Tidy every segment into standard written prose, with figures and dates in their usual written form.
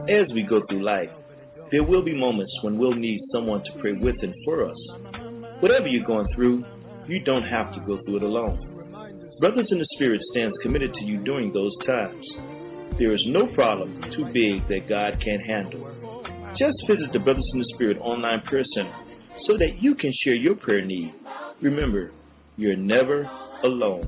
As we go through life, there will be moments when we'll need someone to pray with and for us. Whatever you're going through, you don't have to go through it alone. Brothers in the Spirit stands committed to you during those times. There is no problem too big that God can't handle. Just visit the Brothers in the Spirit online prayer center so that you can share your prayer need. Remember, you're never alone.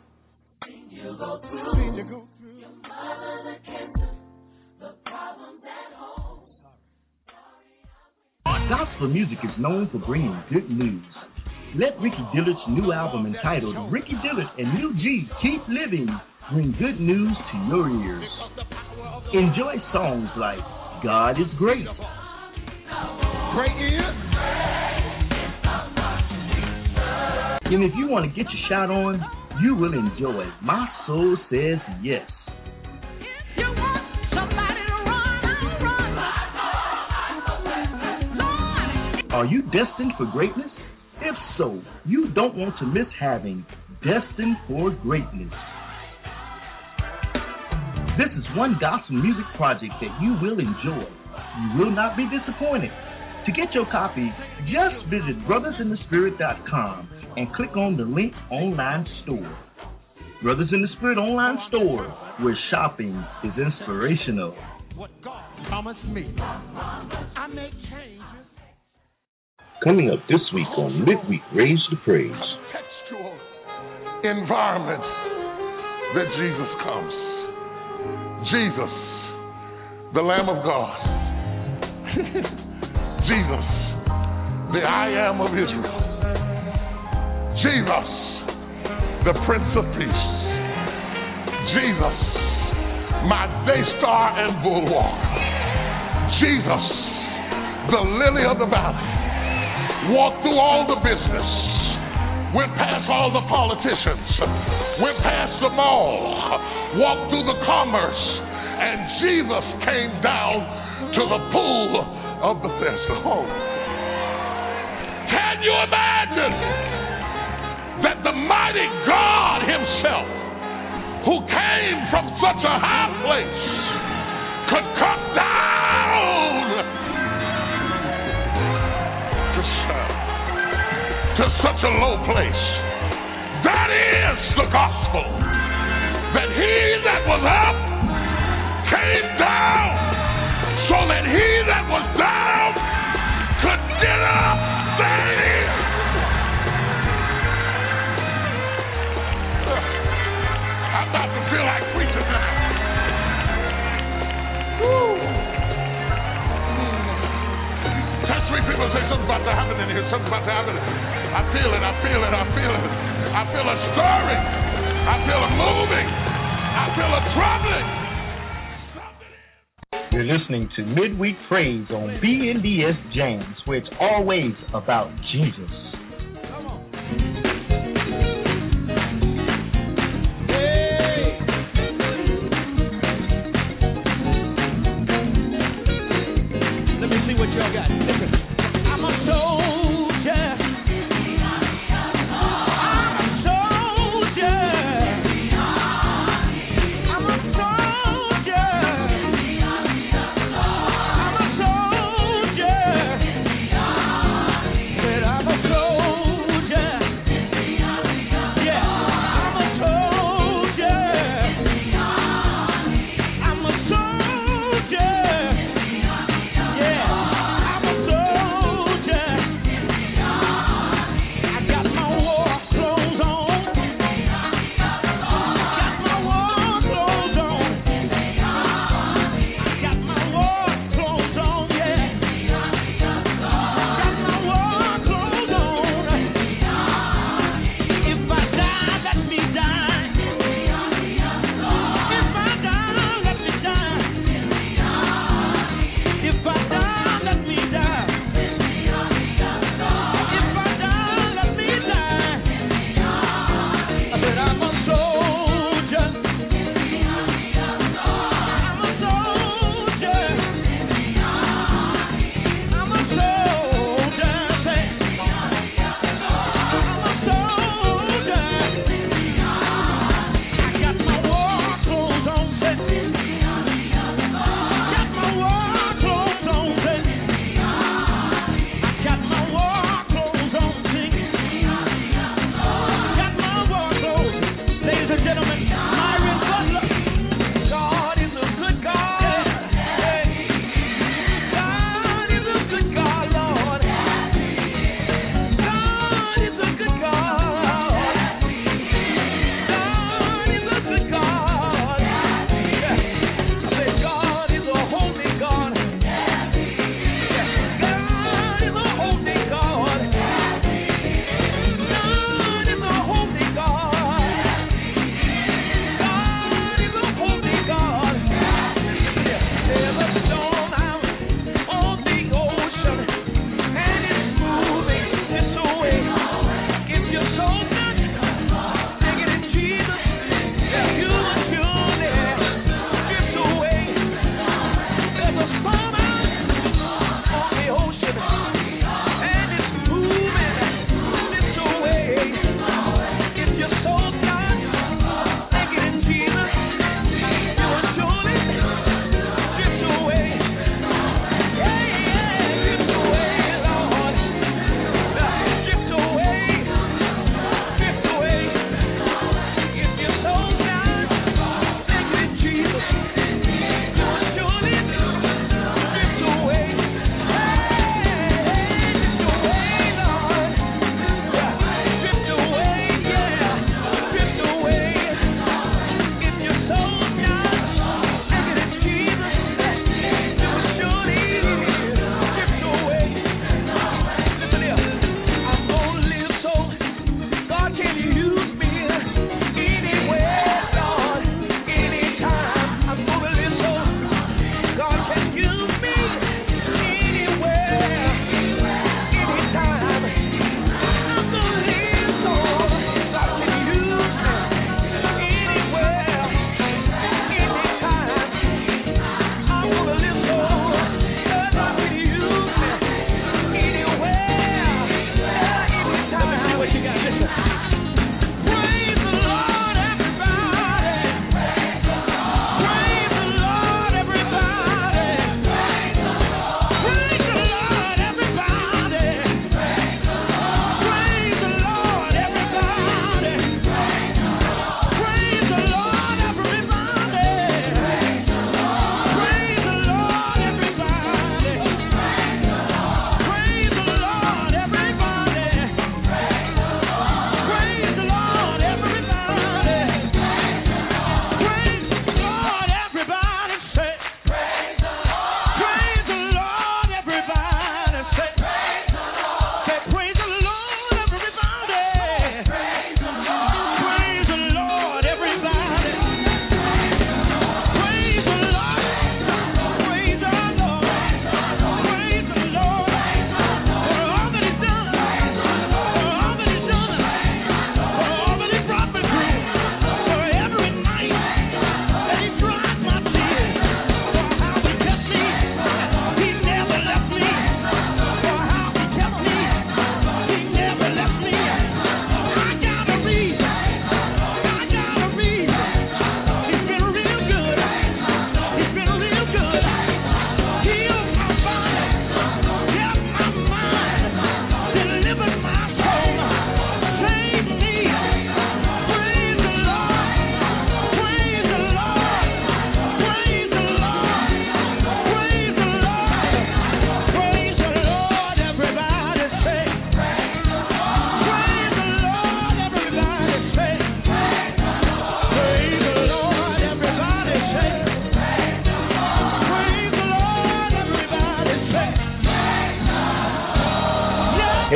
Gospel music is known for bringing good news. Let Ricky Dillard's new album entitled Ricky Dillard and New G Keep Living bring good news to your ears. Enjoy songs like God is Great. Great is. And if you want to get your shout on, you will enjoy My Soul Says Yes. You want somebody to run. Are you destined for greatness? If so, you don't want to miss having Destined for Greatness. This is one gospel music project that you will enjoy. You will not be disappointed. To get your copy, just visit brothersinthespirit.com and click on the link online store. Brothers in the Spirit online store, where shopping is inspirational. What God promised me. I make changes. Coming up this week on Midweek Raise the Praise. Textual environment that Jesus comes. Jesus, the Lamb of God. Jesus, the I Am of Israel. Jesus, the Prince of Peace. Jesus, my day star and bulwark. Jesus, the lily of the valley. Walk through all the business. Went past all the politicians. Went past the mall. Walked through the commerce. And Jesus came down to the pool of Bethesda. Oh. Can you imagine that the mighty God himself, who came from such a high place, could come down to such a low place? That is the gospel. That he that was up came down, so that he that was down could get up. I'm about to feel like preaching now. Woo. Touch me, people, say something's about to happen in here. Something's about to happen. I feel it. I feel it. I feel it. I feel a stirring. I feel a moving. I feel a troubling. You're listening to Midweek Praise on BNDS Jams, where it's always about Jesus. Come on. Let me see what y'all got. Listen. I'm a soldier. I'm a soldier. I'm a soldier. I'm a soldier. Said I'm a soldier. Yeah, I'm a soldier. I'm a soldier. Yeah, I'm a soldier.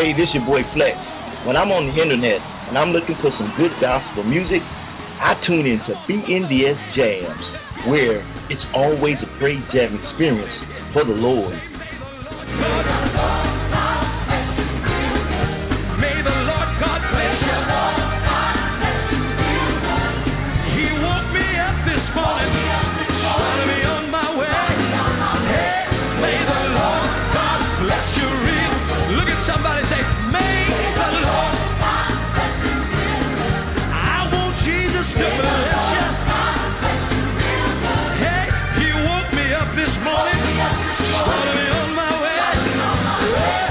Hey, this your boy Flex. When I'm on the internet and I'm looking for some good gospel music, I tune into BNDS Jams, where it's always a praise jam experience for the Lord. May the Lord God bless you. He woke me up this morning, started me on my way. Hey, may the Lord God bless you real. Look at somebody say, may the Lord. I want Jesus to bless you. Hey, He woke me up this morning, started me on my way.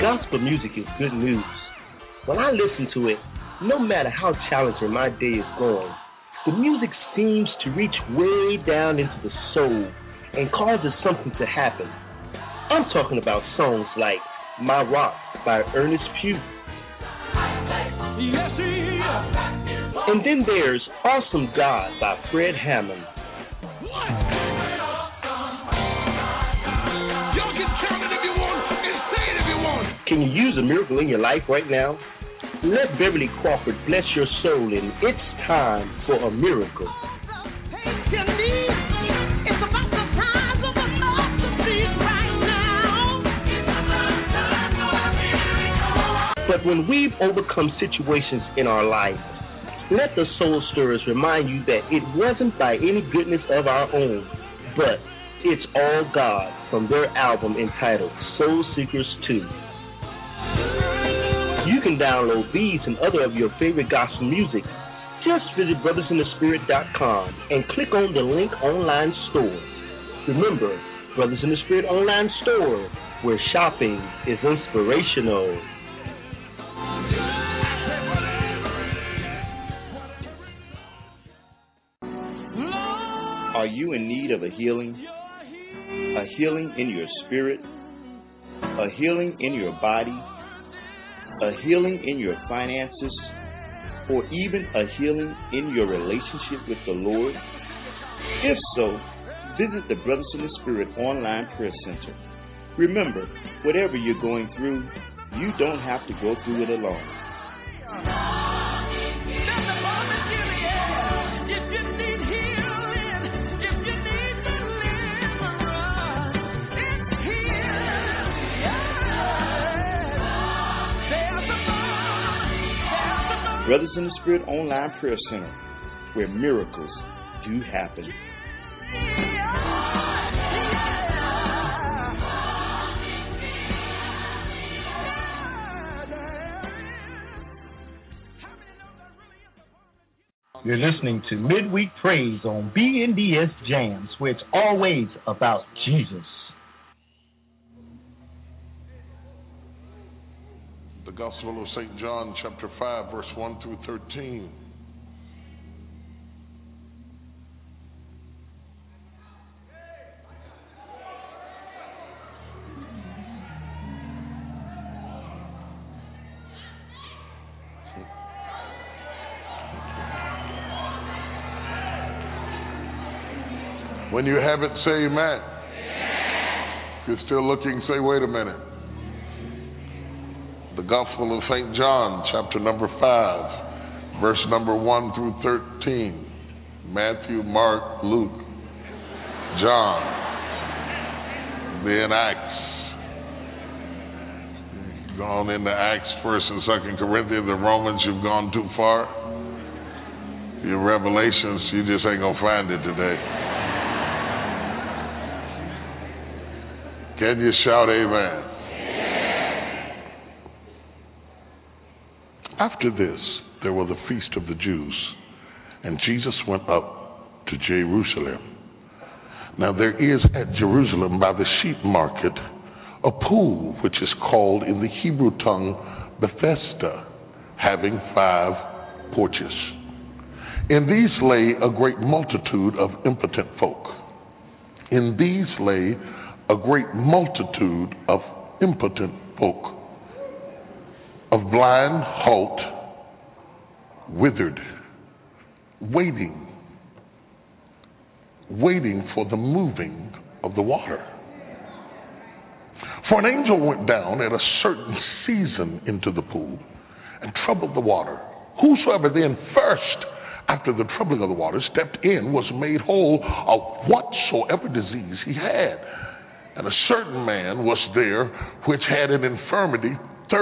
Gospel music is good news. When I listen to it, no matter how challenging my day is going, the music seems to reach way down into the soul and causes something to happen. I'm talking about songs like My Rock by Ernest Pugh. And then there's Awesome God by Fred Hammond. Can you use a miracle in your life right now? Let Beverly Crawford bless your soul in It's Time for a Miracle. But when we've overcome situations in our life, let the Soul Stirrers remind you that it wasn't by any goodness of our own, but it's all God, from their album entitled Soul Seekers 2. You can download these and other of your favorite gospel music. Just visit brothersinthespirit.com and click on the link online store. Remember, Brothers in the Spirit online store, where shopping is inspirational. Are you in need of a healing? A healing in your spirit? A healing in your body? A healing in your finances? Or even a healing in your relationship with the Lord? If so, visit the Brothers in the Spirit online prayer center. Remember, whatever you're going through, you don't have to go through it alone. Brothers in the Spirit online prayer center, where miracles do happen. You're listening to Midweek Praise on BNDS Jams, where it's always about Jesus. The Gospel of St. John, chapter 5, verse 1 through 13. When you have it, say amen. If you're still looking, say, wait a minute. The Gospel of St. John, chapter number 5, verse number 1 through 13. Matthew, Mark, Luke, John, then Acts. You've gone into Acts, 1st and 2nd Corinthians, and Romans, you've gone too far. Your Revelations, you just ain't going to find it today. Can you shout amen? After this, there was a feast of the Jews, and Jesus went up to Jerusalem. Now there is at Jerusalem by the sheep market a pool which is called in the Hebrew tongue Bethesda, having 5 porches. In these lay a great multitude of impotent folk. In these lay a great multitude of impotent folk, of blind, halt, withered, waiting for the moving of the water. For an angel went down at a certain season into the pool and troubled the water. Whosoever then first, after the troubling of the water, stepped in was made whole of whatsoever disease he had. And a certain man was there which had an infirmity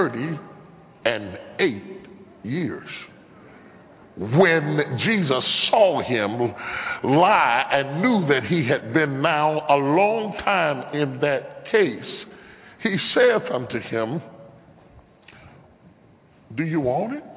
38 years. When Jesus saw him lie and knew that he had been now a long time in that case, he saith unto him, do you want it?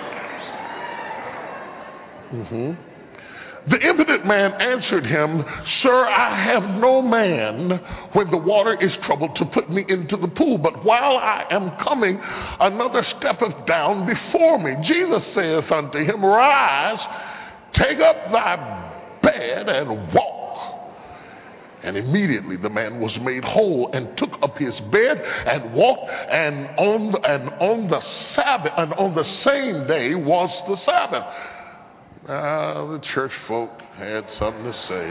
The impotent man answered him, Sir, I have no man when the water is troubled to put me into the pool, but while I am coming, another steppeth down before me. Jesus saith unto him, Rise, take up thy bed and walk. And immediately the man was made whole and took up his bed and walked, and on the Sabbath, and on the same day was the Sabbath. The church folk had something to say.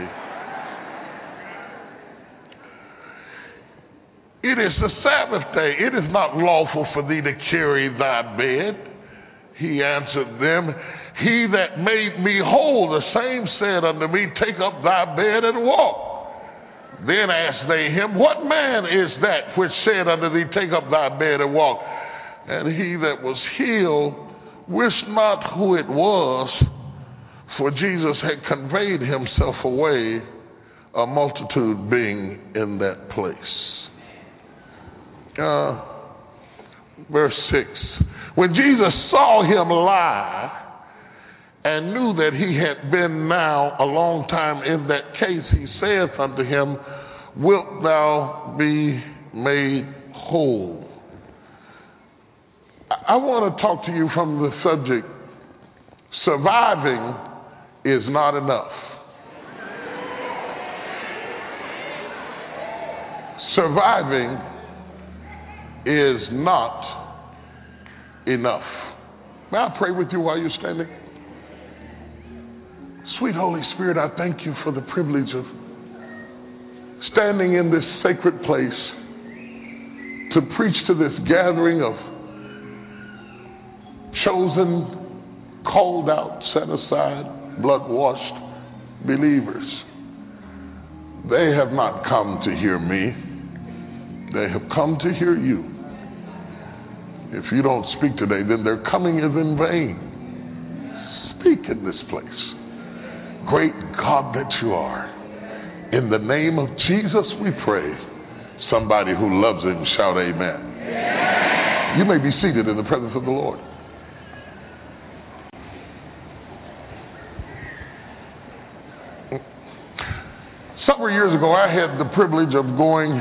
It is the Sabbath day. It is not lawful for thee to carry thy bed. He answered them, He that made me whole, the same said unto me, Take up thy bed and walk. Then asked they him, What man is that which said unto thee, Take up thy bed and walk? And he that was healed wist not who it was, for Jesus had conveyed himself away, a multitude being in that place. Verse 6. When Jesus saw him lie, and knew that he had been now a long time in that case, he saith unto him, Wilt thou be made whole? I want to talk to you from the subject, surviving is not enough. Surviving is not enough. May I pray with you while you're standing? Sweet Holy Spirit, I thank you for the privilege of standing in this sacred place to preach to this gathering of chosen, called out, set aside, blood-washed believers. They have not come to hear me. They have come to hear you. If you don't speak today, then their coming is in vain. Speak in this place. Great God that you are. In the name of Jesus we pray. Somebody who loves him shout amen. Amen. You may be seated in the presence of the Lord. Several years ago, I had the privilege of going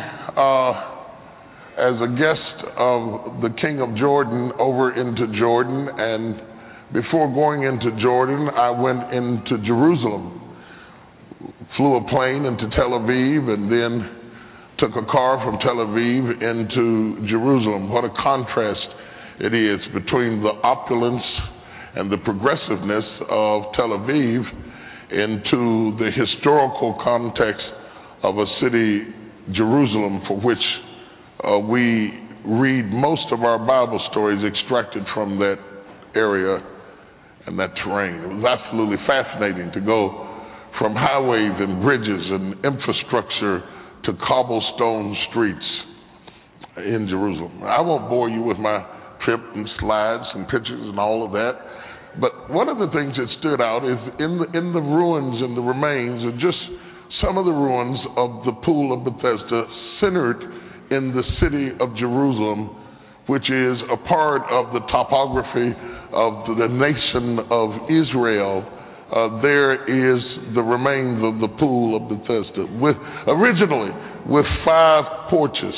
as a guest of the King of Jordan over into Jordan, and before going into Jordan, I went into Jerusalem, flew a plane into Tel Aviv, and then took a car from Tel Aviv into Jerusalem. What a contrast it is between the opulence and the progressiveness of Tel Aviv into the historical context of a city, Jerusalem, for which we read most of our Bible stories extracted from that area and that terrain. It was absolutely fascinating to go from highways and bridges and infrastructure to cobblestone streets in Jerusalem. I won't bore you with my trip and slides and pictures and all of that, but one of the things that stood out is in the ruins and the remains, and just some of the ruins of the Pool of Bethesda centered in the city of Jerusalem, which is a part of the topography of the nation of Israel. There is the remains of the Pool of Bethesda, originally with 5 porches.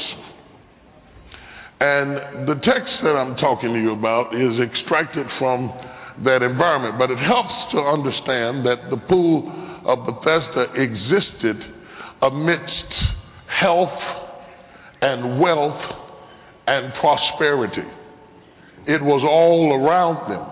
And the text that I'm talking to you about is extracted from that environment, but it helps to understand that the Pool of Bethesda existed amidst health and wealth and prosperity. It was all around them,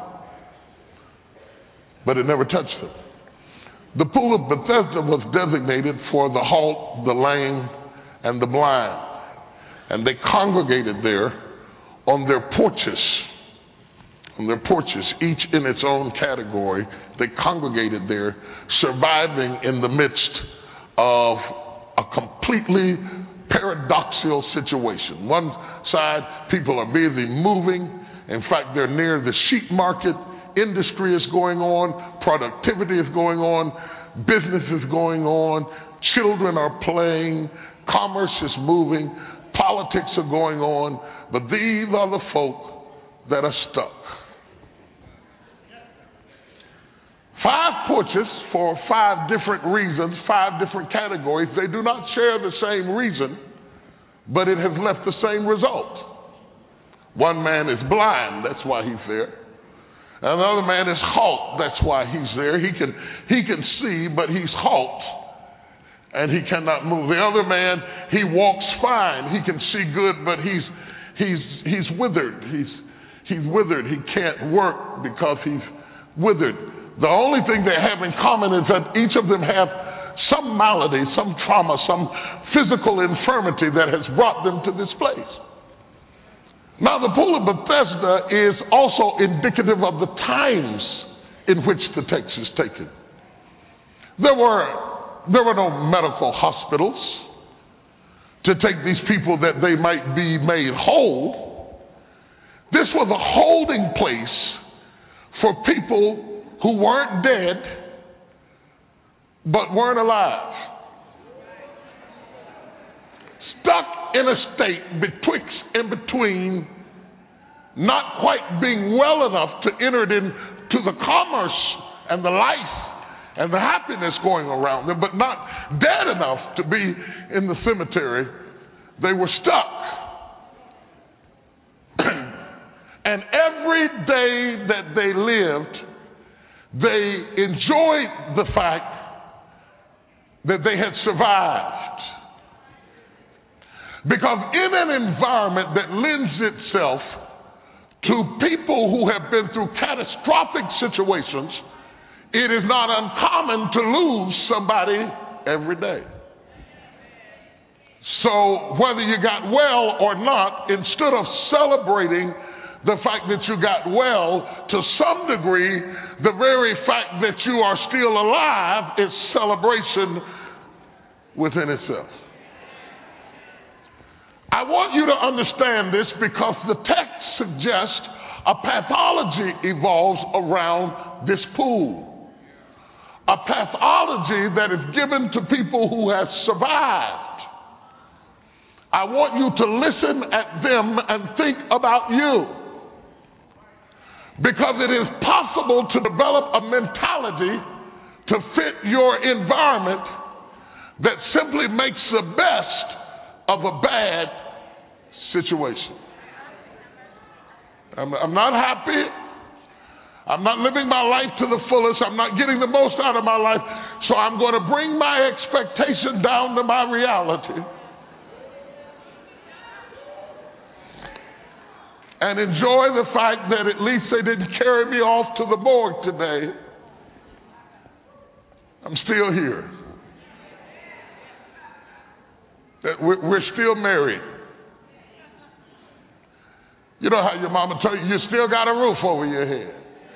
but it never touched them. The Pool of Bethesda was designated for the halt, the lame, and the blind, and they congregated there on their porches. On their porches, each in its own category, they congregated there, surviving in the midst of a completely paradoxical situation. One side, people are busy moving. In fact, they're near the sheep market. Industry is going on. Productivity is going on. Business is going on. Children are playing. Commerce is moving. Politics are going on. But these are the folk that are stuck. 5 torches for 5 different reasons, 5 different categories. They do not share the same reason, but it has left the same result. One man is blind, that's why he's there. Another man is halt, that's why he's there. He can see, but he's halt, and he cannot move. The other man, he walks fine. He can see good, but he's withered. He's withered. He can't work because he's withered. The only thing they have in common is that each of them have some malady, some trauma, some physical infirmity that has brought them to this place. Now, the Pool of Bethesda is also indicative of the times in which the text is taken. There were no medical hospitals to take these people that they might be made whole. This was a holding place for people who weren't dead but weren't alive. Stuck in a state betwixt and between not quite being well enough to enter it into the commerce and the life and the happiness going around them, but not dead enough to be in the cemetery. They were stuck. And every day that they lived, they enjoyed the fact that they had survived. Because in an environment that lends itself to people who have been through catastrophic situations, it is not uncommon to lose somebody every day. So whether you got well or not, instead of celebrating the fact that you got well, to some degree, the very fact that you are still alive is celebration within itself. I want you to understand this because the text suggests a pathology evolves around this pool. A pathology that is given to people who have survived. I want you to listen at them and think about you. Because it is possible to develop a mentality to fit your environment that simply makes the best of a bad situation. I'm not happy. I'm not living my life to the fullest. I'm not getting the most out of my life. So I'm going to bring my expectation down to my reality and enjoy the fact that at least they didn't carry me off to the morgue today. I'm still here. That we're still married. You know how your mama told you still got a roof over your head.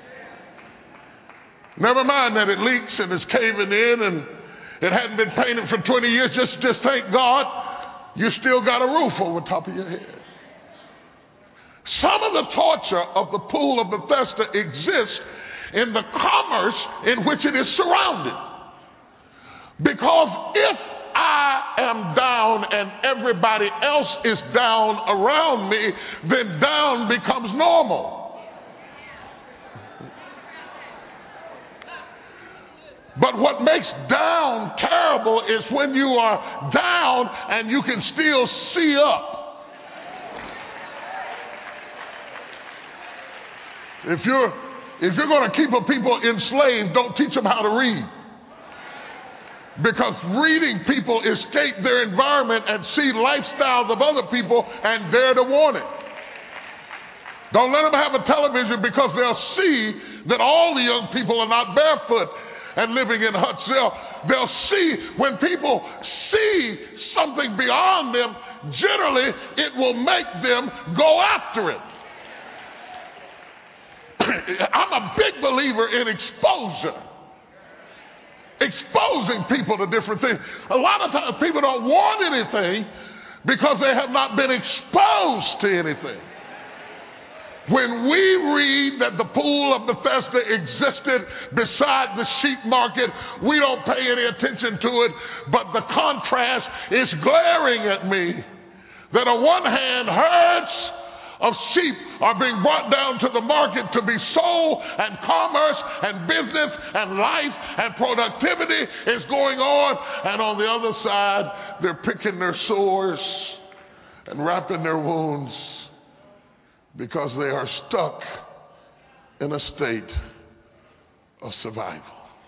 Never mind that it leaks and it's caving in and it hadn't been painted for 20 years. Just thank God you still got a roof over top of your head. Some of the torture of the Pool of Bethesda exists in the commerce in which it is surrounded. Because if I am down and everybody else is down around me, then down becomes normal. But what makes down terrible is when you are down and you can still see up. If you're going to keep a people enslaved, don't teach them how to read. Because reading people escape their environment and see lifestyles of other people and dare to warn it. Don't let them have a television because they'll see that all the young people are not barefoot and living in huts. They'll see when people see something beyond them, generally it will make them go after it. I'm a big believer in exposure. Exposing people to different things. A lot of times people don't want anything because they have not been exposed to anything. When we read that the Pool of Bethesda existed beside the sheep market, we don't pay any attention to it, but the contrast is glaring at me. That on one hand hurts, of sheep are being brought down to the market to be sold, and commerce and business and life and productivity is going on. And on the other side, they're picking their sores and wrapping their wounds because they are stuck in a state of survival.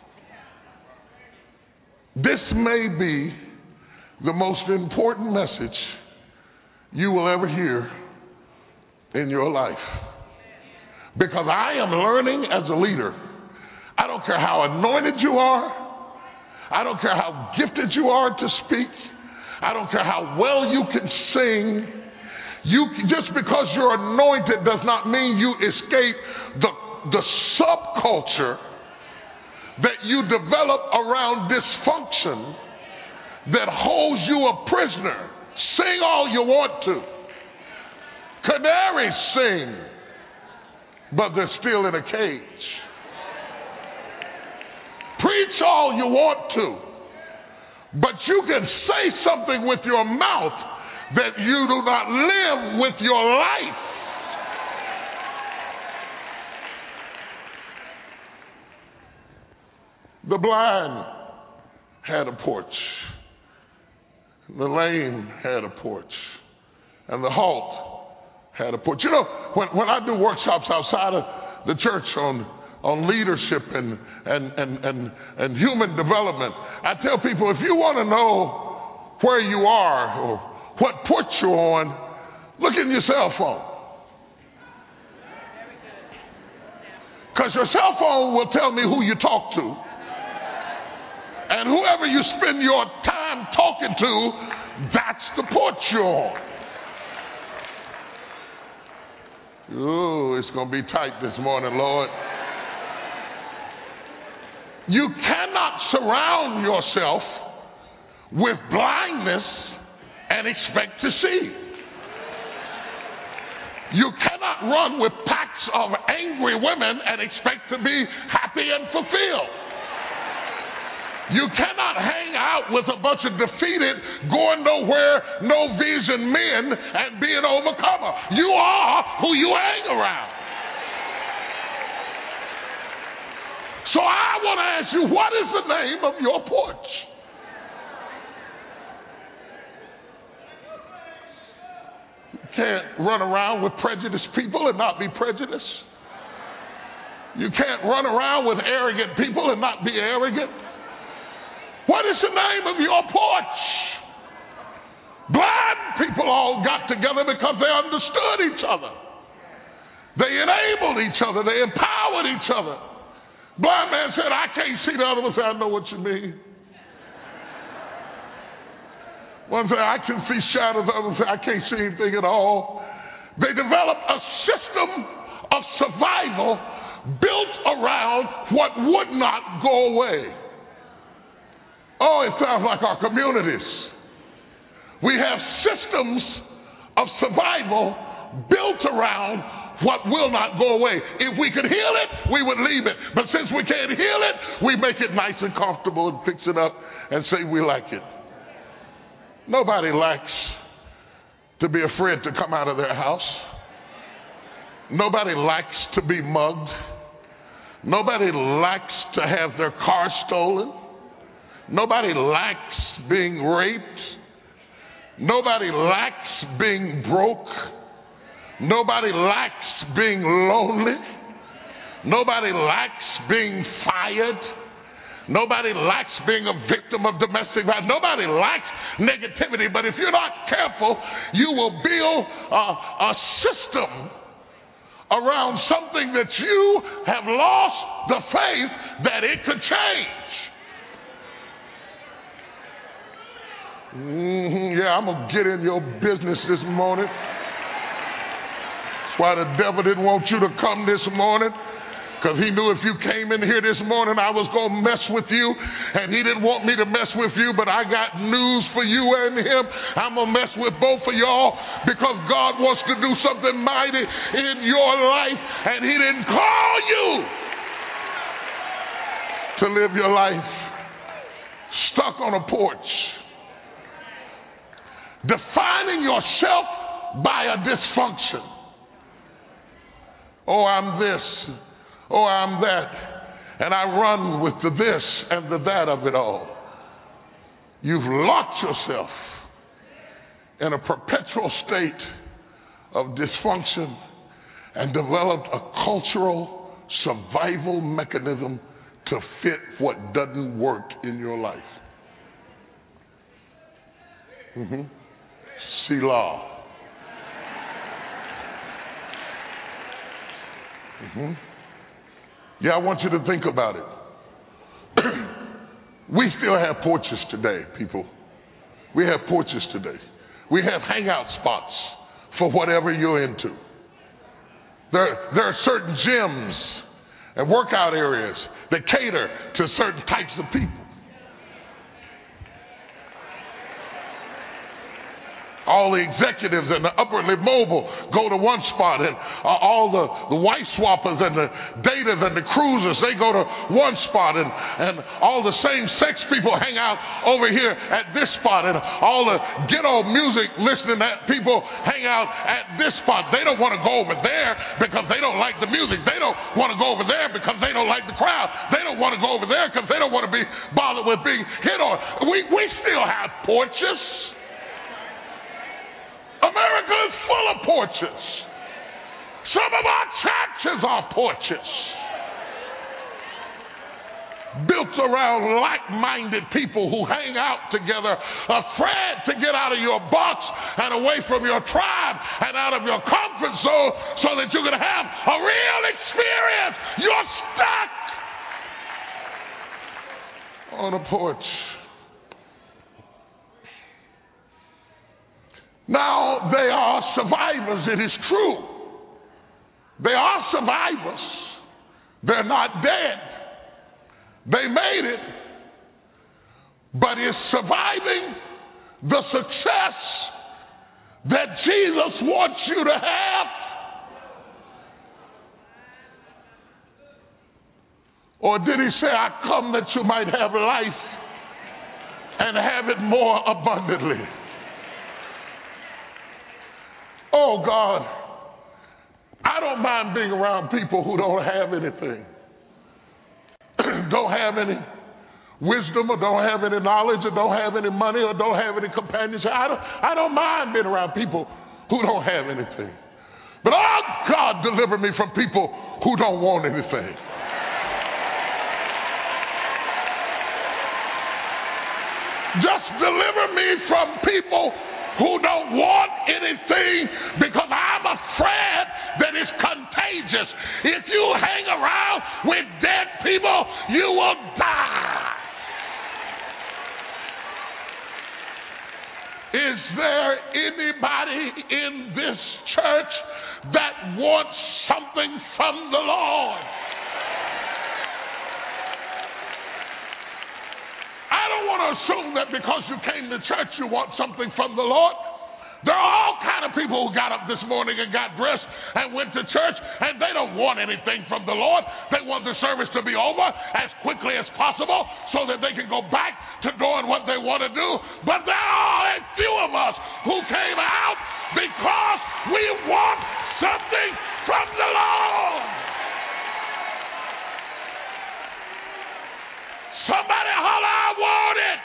This may be the most important message you will ever hear in your life. Because I am learning as a leader. I don't care how anointed you are. I don't care how gifted you are to speak. I don't care how well you can sing. Just because you're anointed does not mean you escape the subculture that you develop around dysfunction that holds you a prisoner. Sing all you want to. Canaries sing, but they're still in a cage. Preach all you want to, but you can say something with your mouth that you do not live with your life. The blind had a porch. The lame had a porch. And the halt had a porch. You know, when I do workshops outside of the church on leadership and human development, I tell people, if you want to know where you are or what porch you're on, look in your cell phone. Because your cell phone will tell me who you talk to. And whoever you spend your time talking to, that's the porch you're on. Ooh, it's going to be tight this morning, Lord. You cannot surround yourself with blindness and expect to see. You cannot run with packs of angry women and expect to be happy and fulfilled. You cannot hang out with a bunch of defeated, going nowhere, no vision men and be an overcomer. You are who you hang around. So I want to ask you, what is the name of your porch? You can't run around with prejudiced people and not be prejudiced. You can't run around with arrogant people and not be arrogant. What is the name of your porch? Blind people all got together because they understood each other. They enabled each other. They empowered each other. Blind man said, I can't see. The other one said, I know what you mean. One said, I can see shadows. The other one said, I can't see anything at all. They developed a system of survival built around what would not go away. Oh, it sounds like our communities. We have systems of survival built around what will not go away. If we could heal it, we would leave it. But since we can't heal it, we make it nice and comfortable and fix it up and say we like it. Nobody likes to be afraid to come out of their house. Nobody likes to be mugged. Nobody likes to have their car stolen. Nobody likes being raped. Nobody likes being broke. Nobody likes being lonely. Nobody likes being fired. Nobody likes being a victim of domestic violence. Nobody likes negativity. But if you're not careful, you will build a system around something that you have lost the faith that it could change. Yeah, I'm going to get in your business this morning. That's why the devil didn't want you to come this morning, because he knew if you came in here this morning, I was going to mess with you, and he didn't want me to mess with you, but I got news for you and him. I'm going to mess with both of y'all because God wants to do something mighty in your life, and he didn't call you to live your life stuck on a porch. Defining yourself by a dysfunction. Oh, I'm this. Oh, I'm that. And I run with the this and the that of it all. You've locked yourself in a perpetual state of dysfunction and developed a cultural survival mechanism to fit what doesn't work in your life. Selah. Yeah, I want you to think about it. We still have porches today, people. We have porches today. We have hangout spots for whatever you're into. There are certain gyms and workout areas that cater to certain types of people. All the executives and the upwardly mobile go to one spot, and all the white swappers and the daters and the cruisers, they go to one spot, and all the same-sex people hang out over here at this spot, and all the ghetto music listening people hang out at this spot. They don't want to go over there because they don't like the music. They don't want to go over there because they don't like the crowd. They don't want to go over there because they don't want to be bothered with being hit on. We still have porches. America is full of porches. Some of our churches are porches. Built around like-minded people who hang out together, afraid to get out of your box and away from your tribe and out of your comfort zone so that you can have a real experience. You're stuck on a porch. Now, they are survivors, it is true. They are survivors. They're not dead. They made it. But is surviving the success that Jesus wants you to have? Or did he say, I come that you might have life and have it more abundantly? Oh, God, I don't mind being around people who don't have anything, don't have any wisdom, or don't have any knowledge, or don't have any money, or don't have any companionship. I don't mind being around people who don't have anything. But, oh, God, deliver me from people who don't want anything. Just deliver me from people who don't want anything, because I'm afraid that it's contagious. If you hang around with dead people, you will die. Is there anybody in this church that wants something from the Lord? I don't want to assume that because you came to church you want something from the Lord. There are all kind of people who got up this morning and got dressed and went to church, and they don't want anything from the Lord. They want the service to be over as quickly as possible so that they can go back to doing what they want to do. But there are a few of us who came out because we want something from the Lord. Somebody holler, I want it.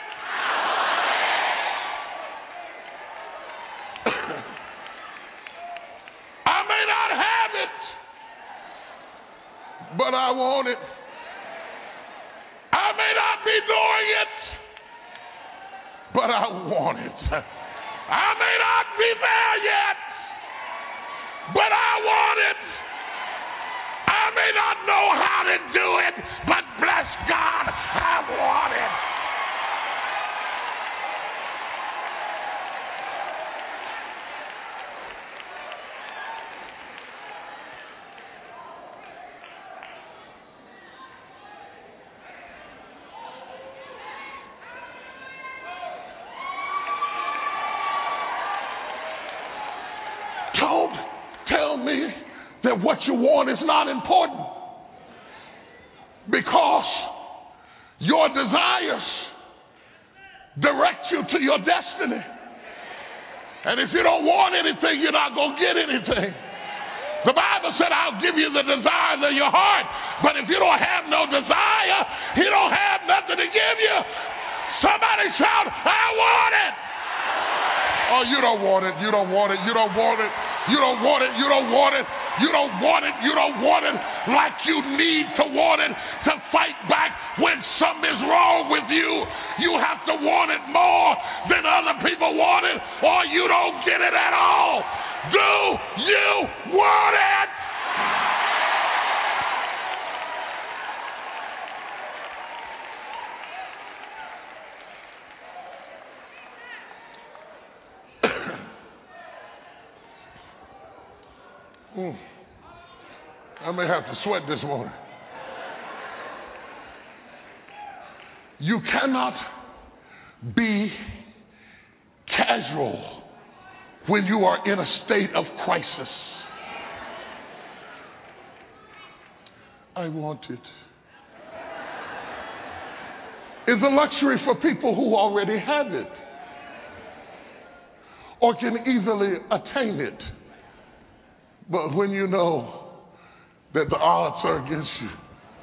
I may not have it, but I want it. I may not be doing it, but I want it. I may not be there yet, but I want it. I may not know how to do it, but bless God, I want it. Don't tell me that what you want is not important, because your desires direct you to your destiny. And if you don't want anything, you're not going to get anything. The Bible said, I'll give you the desires of your heart. But if you don't have no desire, he don't have nothing to give you. Somebody shout, I want it. Oh, you don't want it. You don't want it. You don't want it. You don't want it. You don't want it. You don't want it. You don't want it like you need to want it to fight back when something is wrong with you. You have to want it more than other people want it, or you don't get it at all. Do you want it? I may have to sweat this morning. You cannot be casual when you are in a state of crisis. I want it. It's a luxury for people who already have it or can easily attain it. But when you know that the odds are against you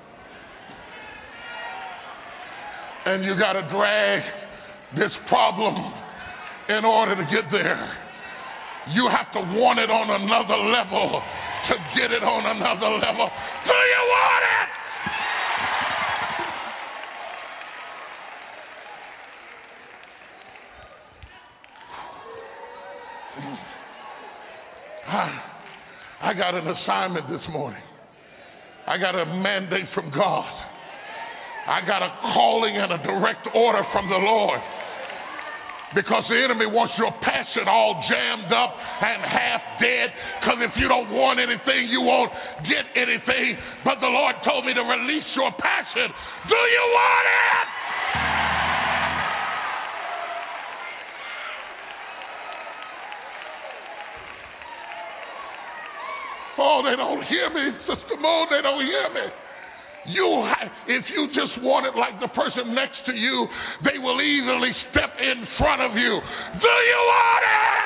and you got to drag this problem in order to get there, you have to want it on another level to get it on another level. Do you want it? I got an assignment this morning. I got a mandate from God. I got a calling and a direct order from the Lord. Because the enemy wants your passion all jammed up and half dead. Because if you don't want anything, you won't get anything. But the Lord told me to release your passion. Do you want it? Oh, they don't hear me, Sister Mo, they don't hear me. If you just want it like the person next to you, they will easily step in front of you. Do you want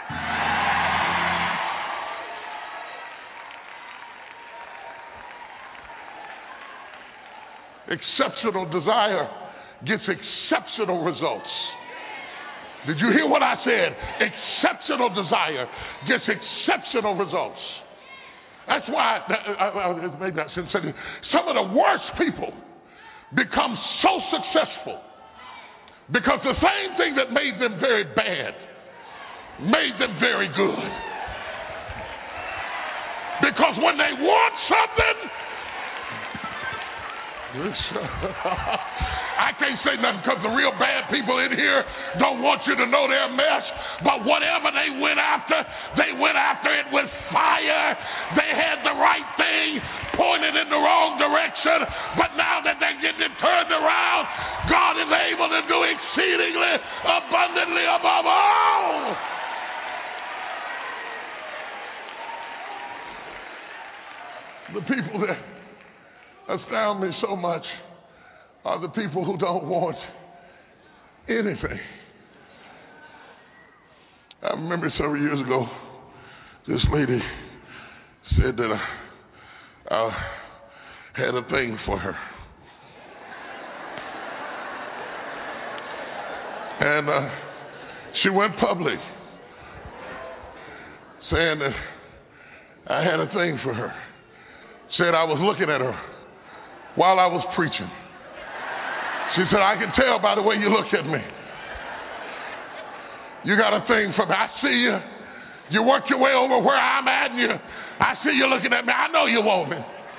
it? Exceptional desire gets exceptional results. Did you hear what I said? Exceptional desire gets exceptional results. That's why, maybe I shouldn't say this, some of the worst people become so successful because the same thing that made them very bad made them very good. Because when they want something, I can't say nothing because the real bad people in here don't want you to know their mess. But whatever they went after it with fire. They had the right thing pointed in the wrong direction. But now that they're getting it turned around, God is able to do exceedingly abundantly above all. The people that astound me so much are the people who don't want anything. I remember several years ago, this lady said that I had a thing for her. And she went public saying that I had a thing for her. Said I was looking at her while I was preaching. She said, I can tell by the way you look at me. You got a thing for me. I see you. You work your way over where I'm at, and I see you looking at me. I know you want me.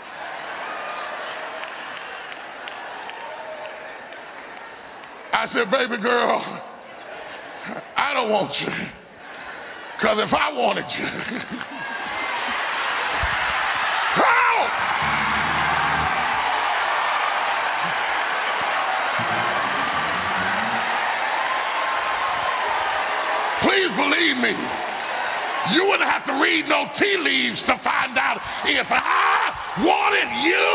I said, baby girl, I don't want you. Because if I wanted you, please believe me, you wouldn't have to read no tea leaves to find out if I wanted you.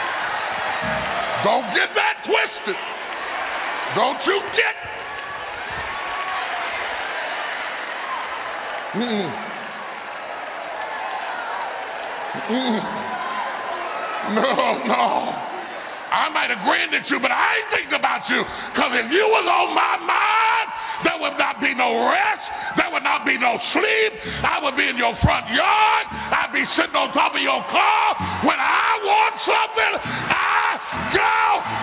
Don't get that twisted. Don't you get No. I might have grinned at you, but I ain't thinking about you. Because if you was on my mind, there would not be no rest. There would not be no sleep. I would be in your front yard. I'd be sitting on top of your car. When I want something, I go.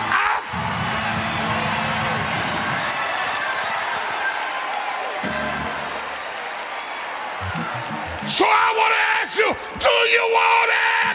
So I want to ask you, do you want it?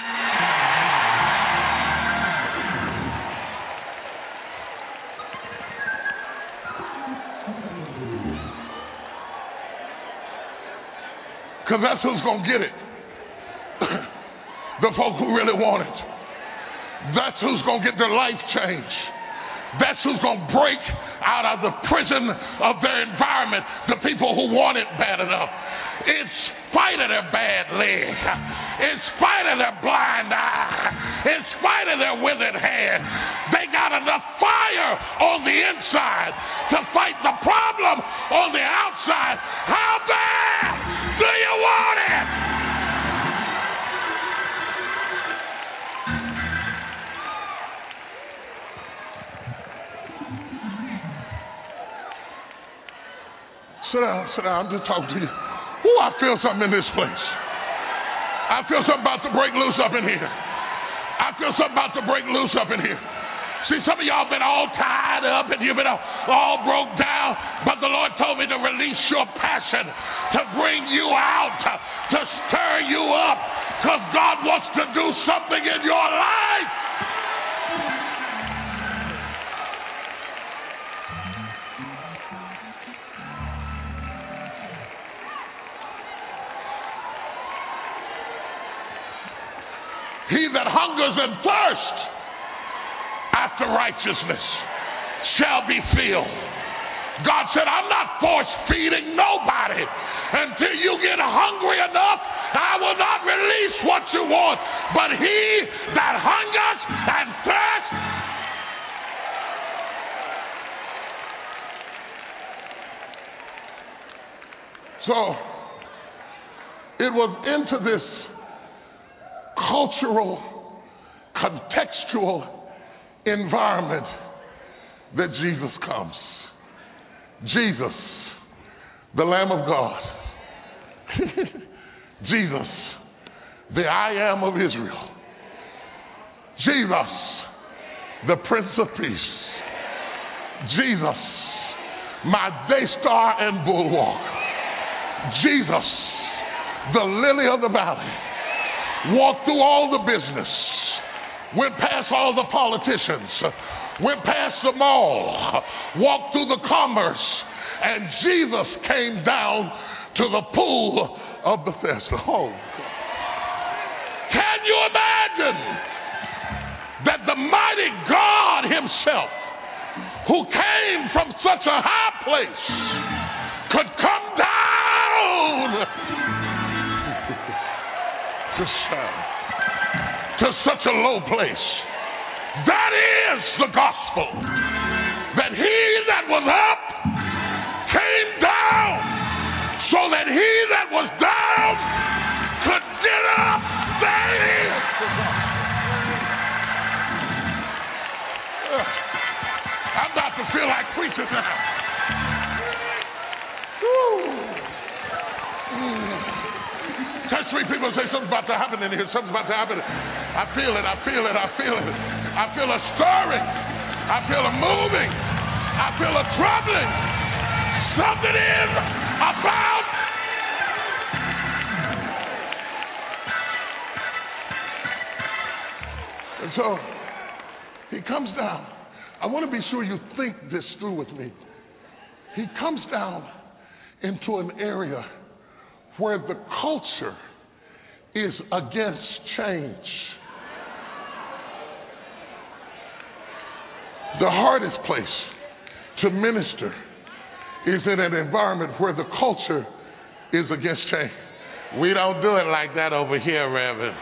Because that's who's going to get it. The folk who really want it. That's who's going to get their life changed. That's who's going to break out of the prison of their environment, the people who want it bad enough. In spite of their bad leg, in spite of their blind eye, in spite of their withered hand, they got enough fire on the inside to fight the problem on the outside. How bad do you want it? Sit down, I'm just talking to you. Ooh, I feel something in this place. I feel something about to break loose up in here. I feel something about to break loose up in here. See, some of y'all been all tied up and you've been all broke down, but the Lord told me to release your passion, to bring you out, to stir you up, because God wants to do something in your life. He that hungers and thirsts after righteousness shall be filled. God said, I'm not force feeding nobody. Until you get hungry enough, I will not release what you want. But he that hungers and thirsts, so it was into this cultural, contextual environment that Jesus comes. Jesus, the Lamb of God. Jesus, the I Am of Israel. Jesus, the Prince of Peace. Jesus, my day star and bulwark. Jesus, the lily of the valley. Walked through all the business, went past all the politicians, went past them all, walked through the commerce, and Jesus came down to the pool of Bethesda. Oh, can you imagine that the mighty God himself, who came from such a high place, could come down to such a low place? That is the gospel. That he that was up came down, so that he that was down could get up. That is. I'm about to feel like preaching now. Touch three people and say something's about to happen in here. Something's about to happen. I feel it. I feel it. I feel it. I feel a stirring. I feel a moving. I feel a troubling. Something is about. And so he comes down. I want to be sure you think this through with me. He comes down into an area where the culture is against change. The hardest place to minister is in an environment where the culture is against change. We don't do it like that over here, Reverend.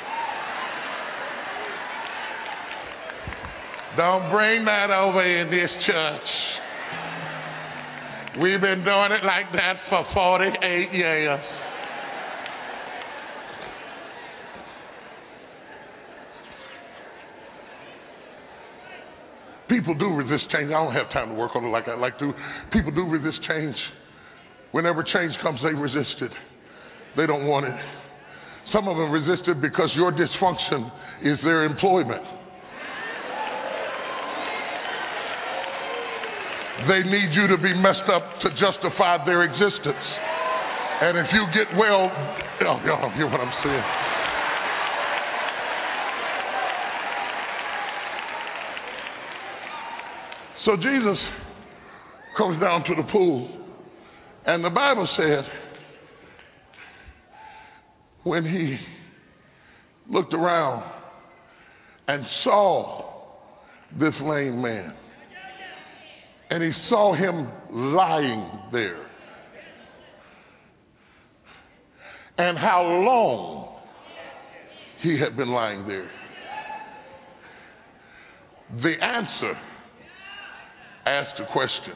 Don't bring that over in this church. We've been doing it like that for 48 years. People do resist change. I don't have time to work on it like I like to. People do resist change. Whenever change comes, they resist it. They don't want it. Some of them resist it because your dysfunction is their employment. They need you to be messed up to justify their existence. And if you get well, y'all hear what I'm saying? So Jesus comes down to the pool, and the Bible said when he looked around and saw this lame man, and he saw him lying there, and how long he had been lying there, the answer asked a question.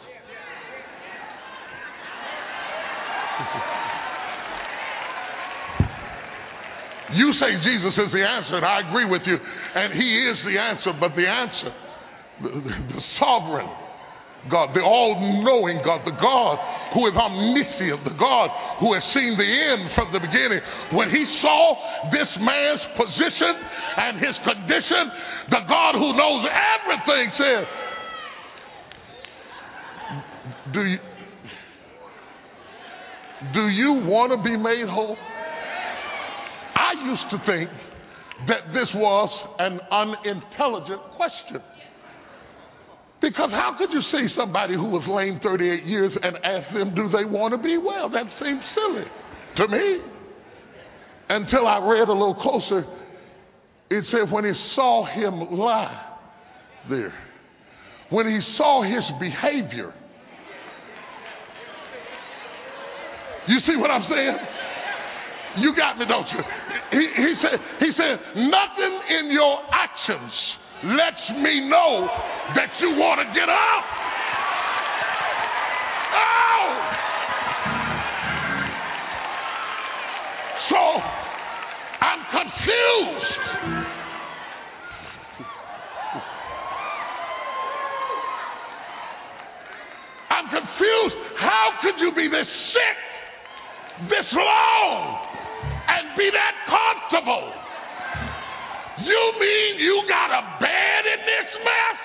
You say Jesus is the answer, and I agree with you, and he is the answer, but the answer, the sovereign God, the all-knowing God, the God who is omniscient, the God who has seen the end from the beginning, when he saw this man's position and his condition, the God who knows everything said, do you want to be made whole? I used to think that this was an unintelligent question. Because how could you see somebody who was lame 38 years and ask them, do they want to be well? That seems silly to me. Until I read a little closer, it said when he saw him lie there, when he saw his behavior. You see what I'm saying? You got me, don't you? He said, nothing in your actions lets me know that you want to get up. Oh! So I'm confused. I'm confused. How could you be this sick, this long, and be that comfortable? You mean you got a bed in this mess?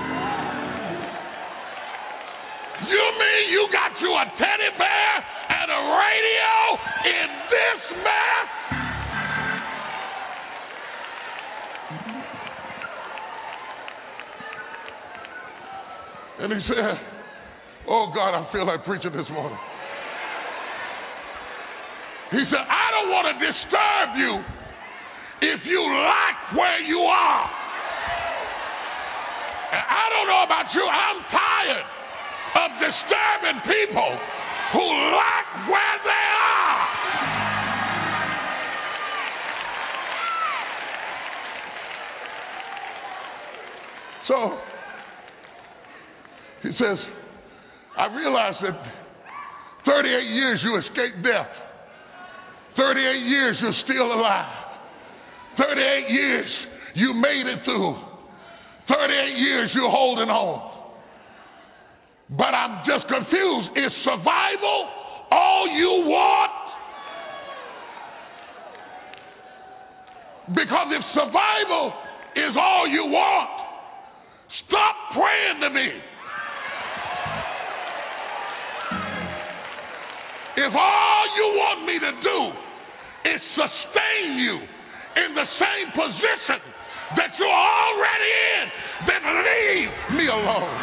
You mean you got you a teddy bear and a radio in this mess? And he said, oh God, I feel like preaching this morning. He said, I don't want to disturb you if you like where you are. And I don't know about you, I'm tired of disturbing people who like where they are. So he says, I realize that 38 years you escaped death. 38 years you're still alive. 38 years you made it through. 38 years you're holding on. But I'm just confused. Is survival all you want? Because if survival is all you want, stop praying to me. If all you want me to do is sustain you in the same position that you're already in, then leave me alone.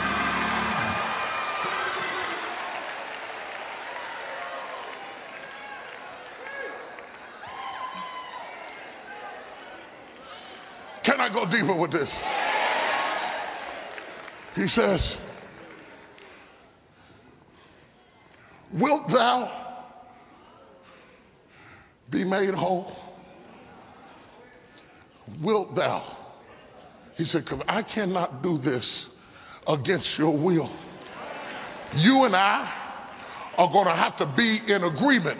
Can I go deeper with this? He says, wilt thou be made whole? Wilt thou? He said, because I cannot do this against your will. You and I are going to have to be in agreement.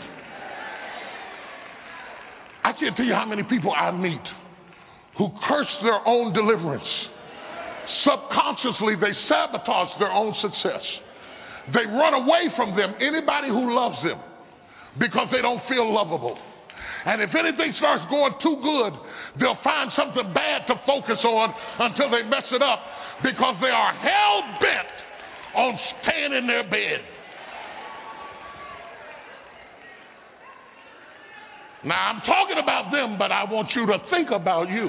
I can't tell you how many people I meet who curse their own deliverance, subconsciously they sabotage their own success. They run away from them, anybody who loves them, because they don't feel lovable. And if anything starts going too good, they'll find something bad to focus on until they mess it up, because they are hell-bent on staying in their bed. Now, I'm talking about them, but I want you to think about you.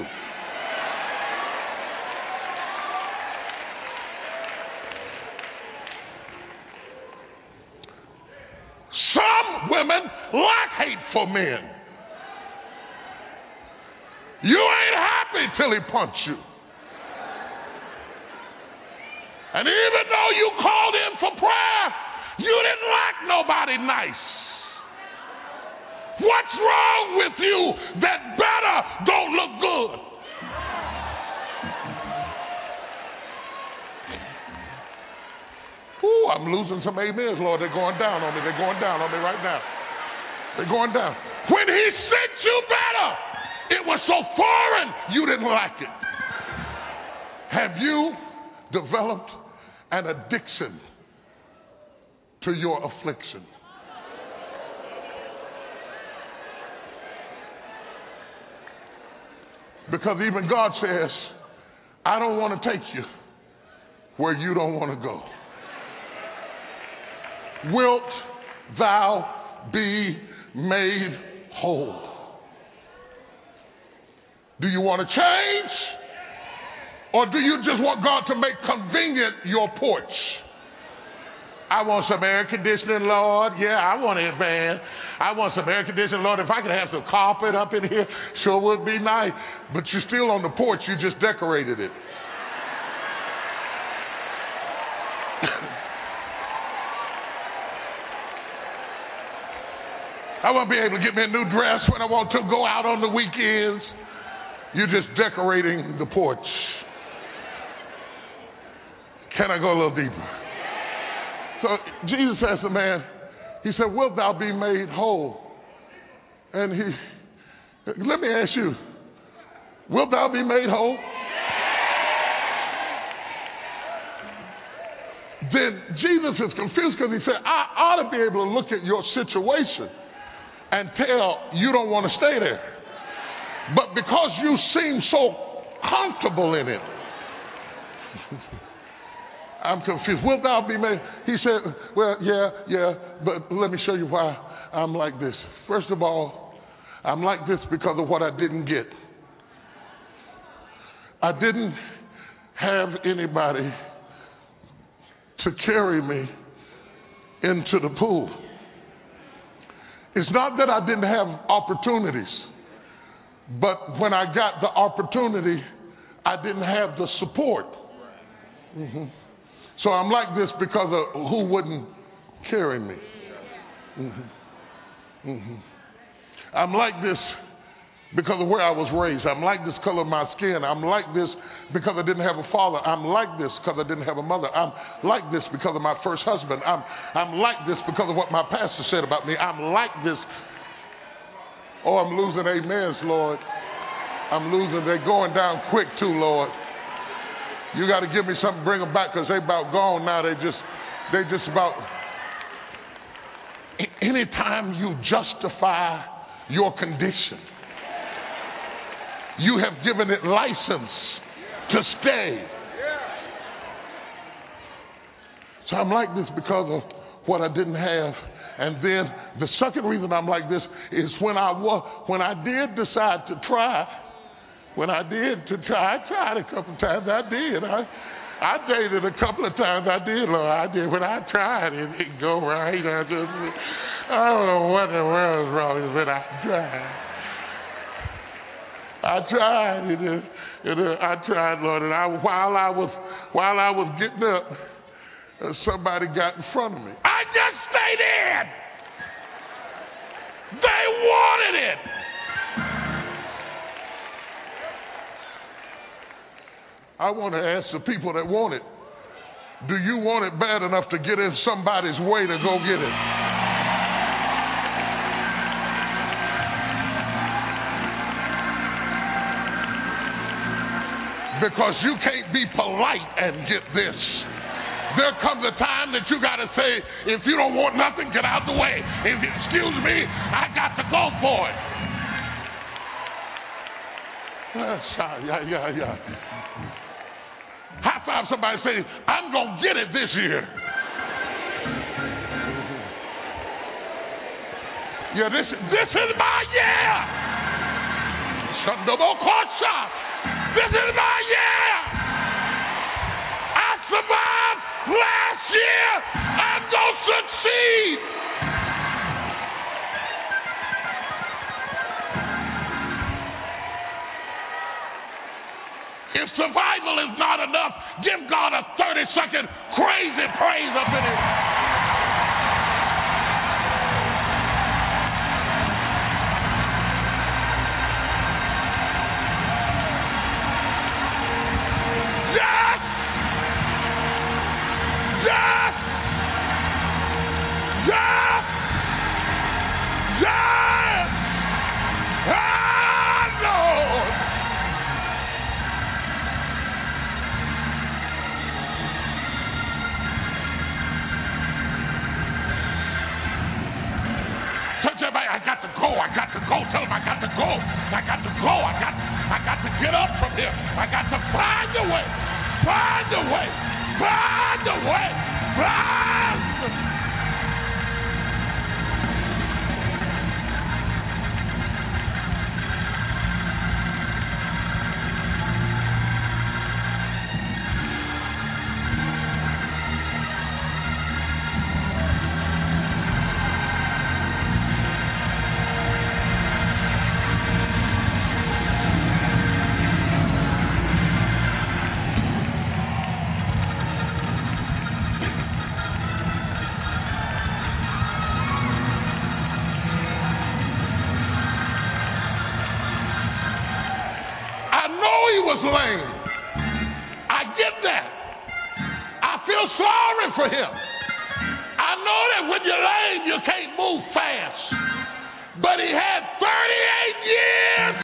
Some women like hateful men. You ain't happy till he punch you. And even though you called in for prayer, you didn't like nobody nice. What's wrong with you that better don't look good? Ooh, I'm losing some amens, Lord. They're going down on me. They're going down on me right now. They're going down. When he sent you better, it was so foreign you didn't like it. Have you developed an addiction to your affliction? Because even God says, I don't want to take you where you don't want to go. Wilt thou be made whole? Do you want to change? Or do you just want God to make convenient your porch? I want some air conditioning, Lord. Yeah, I want it, man. I want some air conditioning, Lord. If I could have some carpet up in here, sure would be nice. But you're still on the porch. You just decorated it. I want to be able to get me a new dress when I want to go out on the weekends. You're just decorating the porch. Can I go a little deeper? So Jesus asked the man, he said, wilt thou be made whole? And let me ask you, wilt thou be made whole? Then Jesus is confused because he said, I ought to be able to look at your situation and tell you don't want to stay there. But because you seem so comfortable in it, I'm confused. Wilt thou be made? He said, well, yeah, but let me show you why I'm like this. First of all, I'm like this because of what I didn't get. I didn't have anybody to carry me into the pool. It's not that I didn't have opportunities, but when I got the opportunity, I didn't have the support. Mm-hmm. So I'm like this because of who wouldn't carry me. Mm-hmm. Mm-hmm. I'm like this because of where I was raised. I'm like this color of my skin. I'm like this because I didn't have a father. I'm like this because I didn't have a mother. I'm like this because of my first husband. I'm like this because of what my pastor said about me. I'm like this. Oh, I'm losing amens, Lord. I'm losing. They're going down quick too, Lord. You got to give me something, bring them back, because they about gone now. They just about. Anytime you justify your condition, you have given it license to stay. So I'm like this because of what I didn't have. And then the second reason I'm like this is when I did decide to try. When I tried a couple of times. I did. I dated a couple of times. I did, Lord. I did. When I tried, it didn't go right. I don't know what the world is wrong, but I tried. I tried, Lord. And while I was getting up, somebody got in front of me. I just stayed in. They wanted it. I want to ask the people that want it, do you want it bad enough to get in somebody's way to go get it? Because you can't be polite and get this. There comes a time that you got to say, if you don't want nothing, get out the way. If you excuse me, I got to go for it. Yeah. High five somebody, say, I'm going to get it this year. Yeah, this is my year. This is my year. I survived last year. I'm going to succeed. If survival is not enough, give God a 30-second crazy praise up in it. I got to go. Tell them I got to go. I got to go. I got to get up from here. I got to find a way. Find a way. Find a way. Find. Lame. I get that. I feel sorry for him. I know that when you're lame, you can't move fast. But he had 38 years.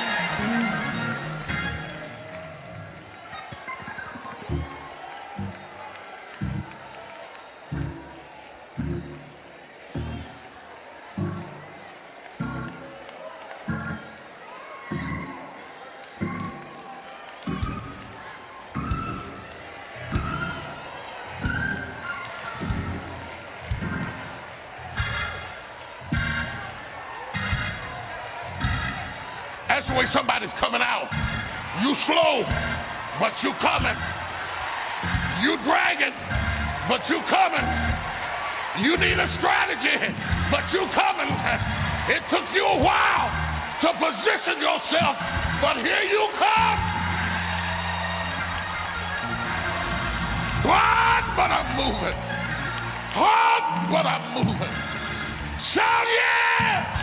That's the way somebody's coming out. You slow, but you coming. You dragging, but you coming. You need a strategy, but you coming. It took you a while to position yourself, but here you come. Hard, but I'm moving. Hard, but I'm moving. Shout yeah!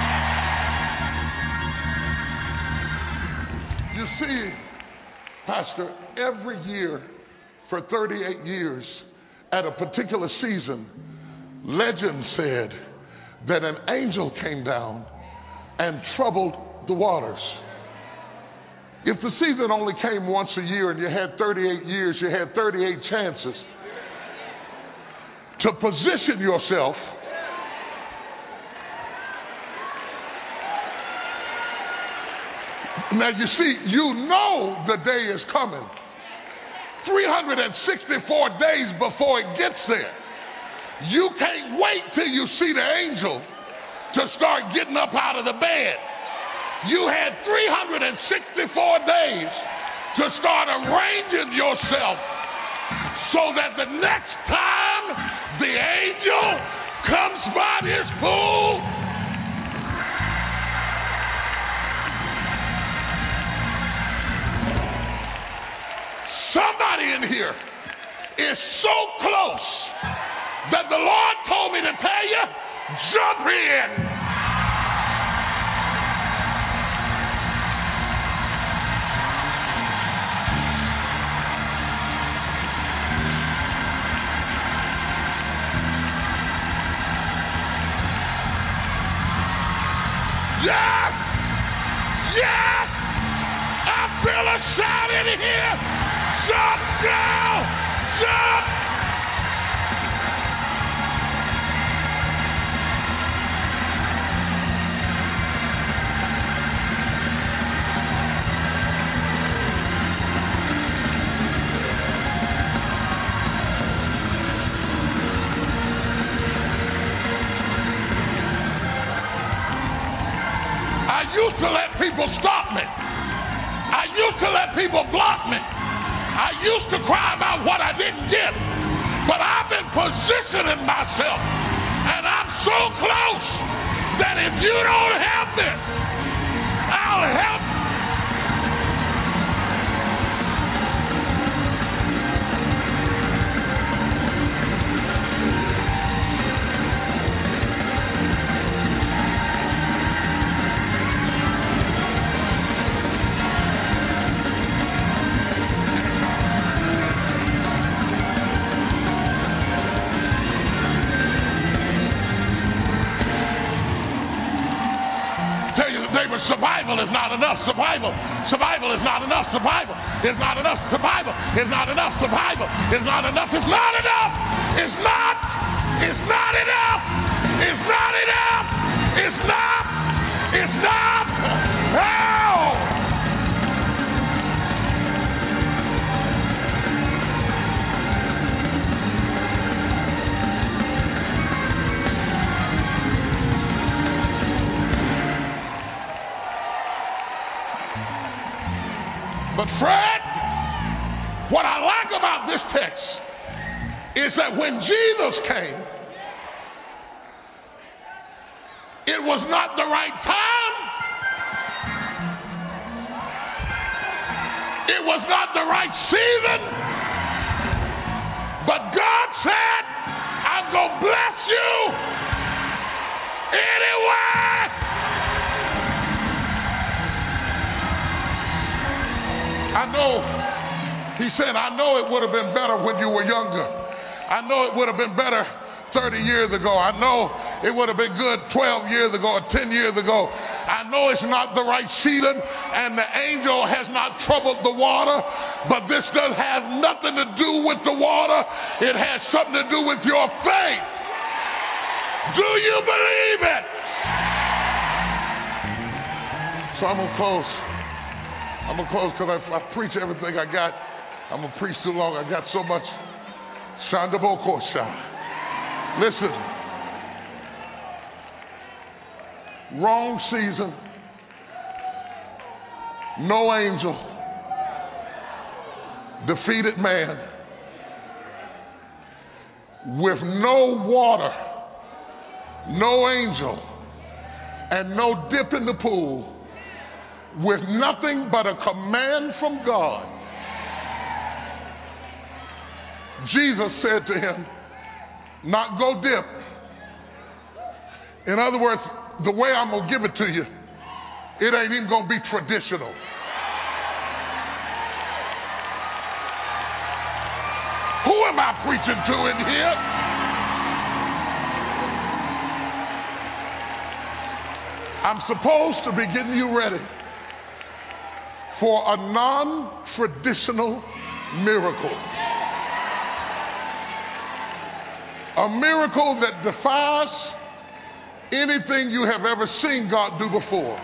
You see, Pastor, every year for 38 years at a particular season, legend said that an angel came down and troubled the waters. If the season only came once a year and you had 38 years, you had 38 chances to position yourself Now, you see, you know the day is coming. 364 days before it gets there. You can't wait till you see the angel to start getting up out of the bed. You had 364 days to start arranging yourself so that the next time the angel comes by this pool, somebody in here is so close that the Lord told me to tell you, jump in. Yes! Yes! I feel a shout in here. Jump, girl! Jump! To let people stop me. I used to let people block me. I used to cry about what I didn't get. But I've been positioning myself, and I'm so close that if you don't help me, I'll help. Survival is not enough. Survival is not enough. Survival is not enough. Survival is not enough. Survival is not enough. It's not enough. It's not. It's not enough. It's not enough. It's not. It's not. Hell. But Fred, what I like about this text is that when Jesus came, it was not the right time. It was not the right season. But God said, I'm going to bless you anyway. I know, he said, I know it would have been better when you were younger. I know it would have been better 30 years ago. I know it would have been good 12 years ago or 10 years ago. I know it's not the right season and the angel has not troubled the water, but this does have nothing to do with the water. It has something to do with your faith. Do you believe it? So I'm going to close. Because I preach everything I got. I'm going to preach too long. I got so much. Shandabokosha. Listen. Wrong season. No angel. Defeated man. With no water. No angel. And no dip in the pool. With nothing but a command from God, Jesus said to him, not go dip. In other words, the way I'm going to give it to you, it ain't even going to be traditional. Who am I preaching to in here? I'm supposed to be getting you ready for a non-traditional miracle. A miracle that defies anything you have ever seen God do before.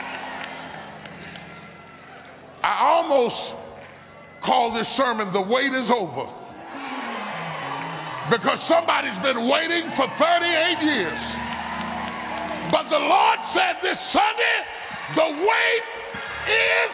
I almost call this sermon, The Wait is Over. Because somebody's been waiting for 38 years. But the Lord said this Sunday, the wait is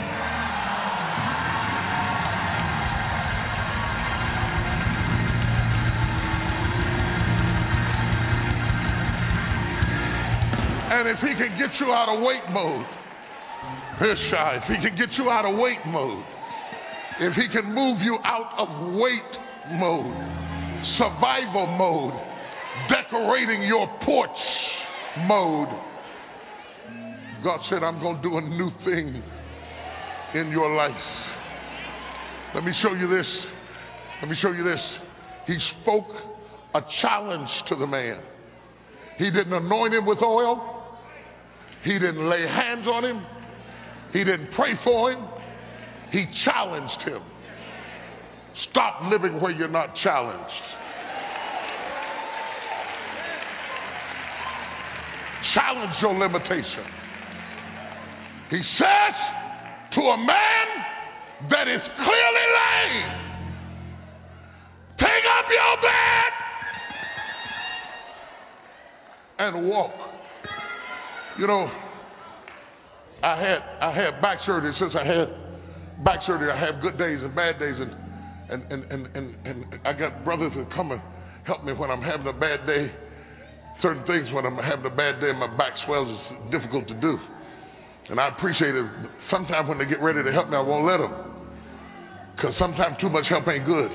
and if he can get you out of wait mode, if he can get you out of wait mode, if he can move you out of wait mode, survival mode, decorating your porch mode, God said, I'm going to do a new thing in your life. Let me show you this. He spoke a challenge to the man. He didn't anoint him with oil. He didn't lay hands on him. He didn't pray for him. He challenged him. Stop living where you're not challenged. Challenge your limitation. He says to a man that is clearly lame, take up your bed and walk. You know, I had back surgery. Since I had back surgery, I have good days and bad days, and I got brothers that come and help me when I'm having a bad day. Certain things when I'm having a bad day and my back swells, it's difficult to do. And I appreciate it. Sometimes when they get ready to help me, I won't let them. Because sometimes too much help ain't good.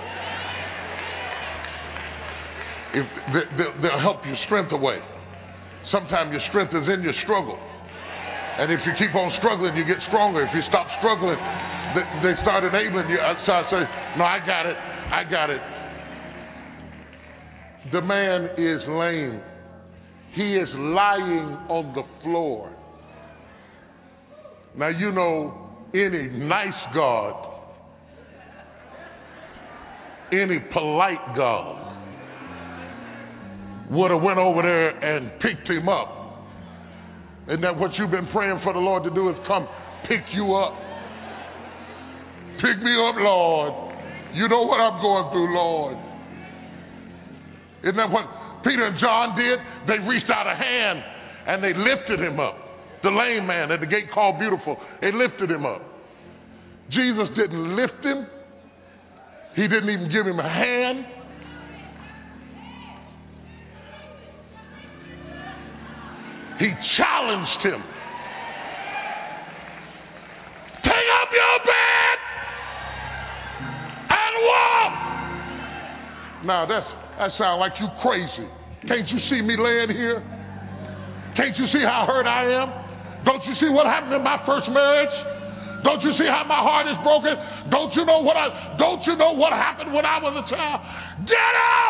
If they'll help your strength away. Sometimes your strength is in your struggle. And if you keep on struggling, you get stronger. If you stop struggling, they start enabling you. So I say, no, I got it. The man is lame. He is lying on the floor. Now, you know, any nice God, any polite God would have went over there and picked him up. Isn't that what you've been praying for the Lord to do, is come pick you up? Pick me up, Lord. You know what I'm going through, Lord. Isn't that what Peter and John did? They reached out a hand and they lifted him up. The lame man at the gate called Beautiful, they lifted him up. Jesus didn't lift him. He didn't even give him a hand. He challenged him. Take up your bed and walk. Now that sounds like you crazy. Can't you see me laying here? Can't you see how hurt I am? Don't you see what happened in my first marriage? Don't you see how my heart is broken? Don't you know what happened when I was a child? Get up!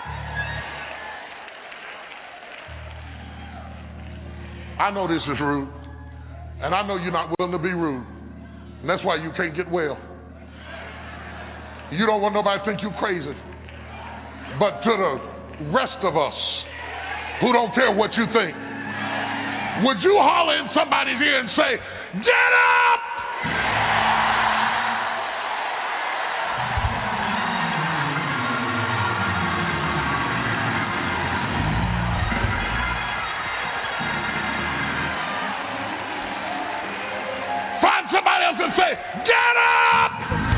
I know this is rude, and I know you're not willing to be rude, and that's why you can't get well. You don't want nobody to think you crazy. But to the rest of us who don't care what you think, would you holler in somebody's ear and say, get up! Find somebody else and say, get up!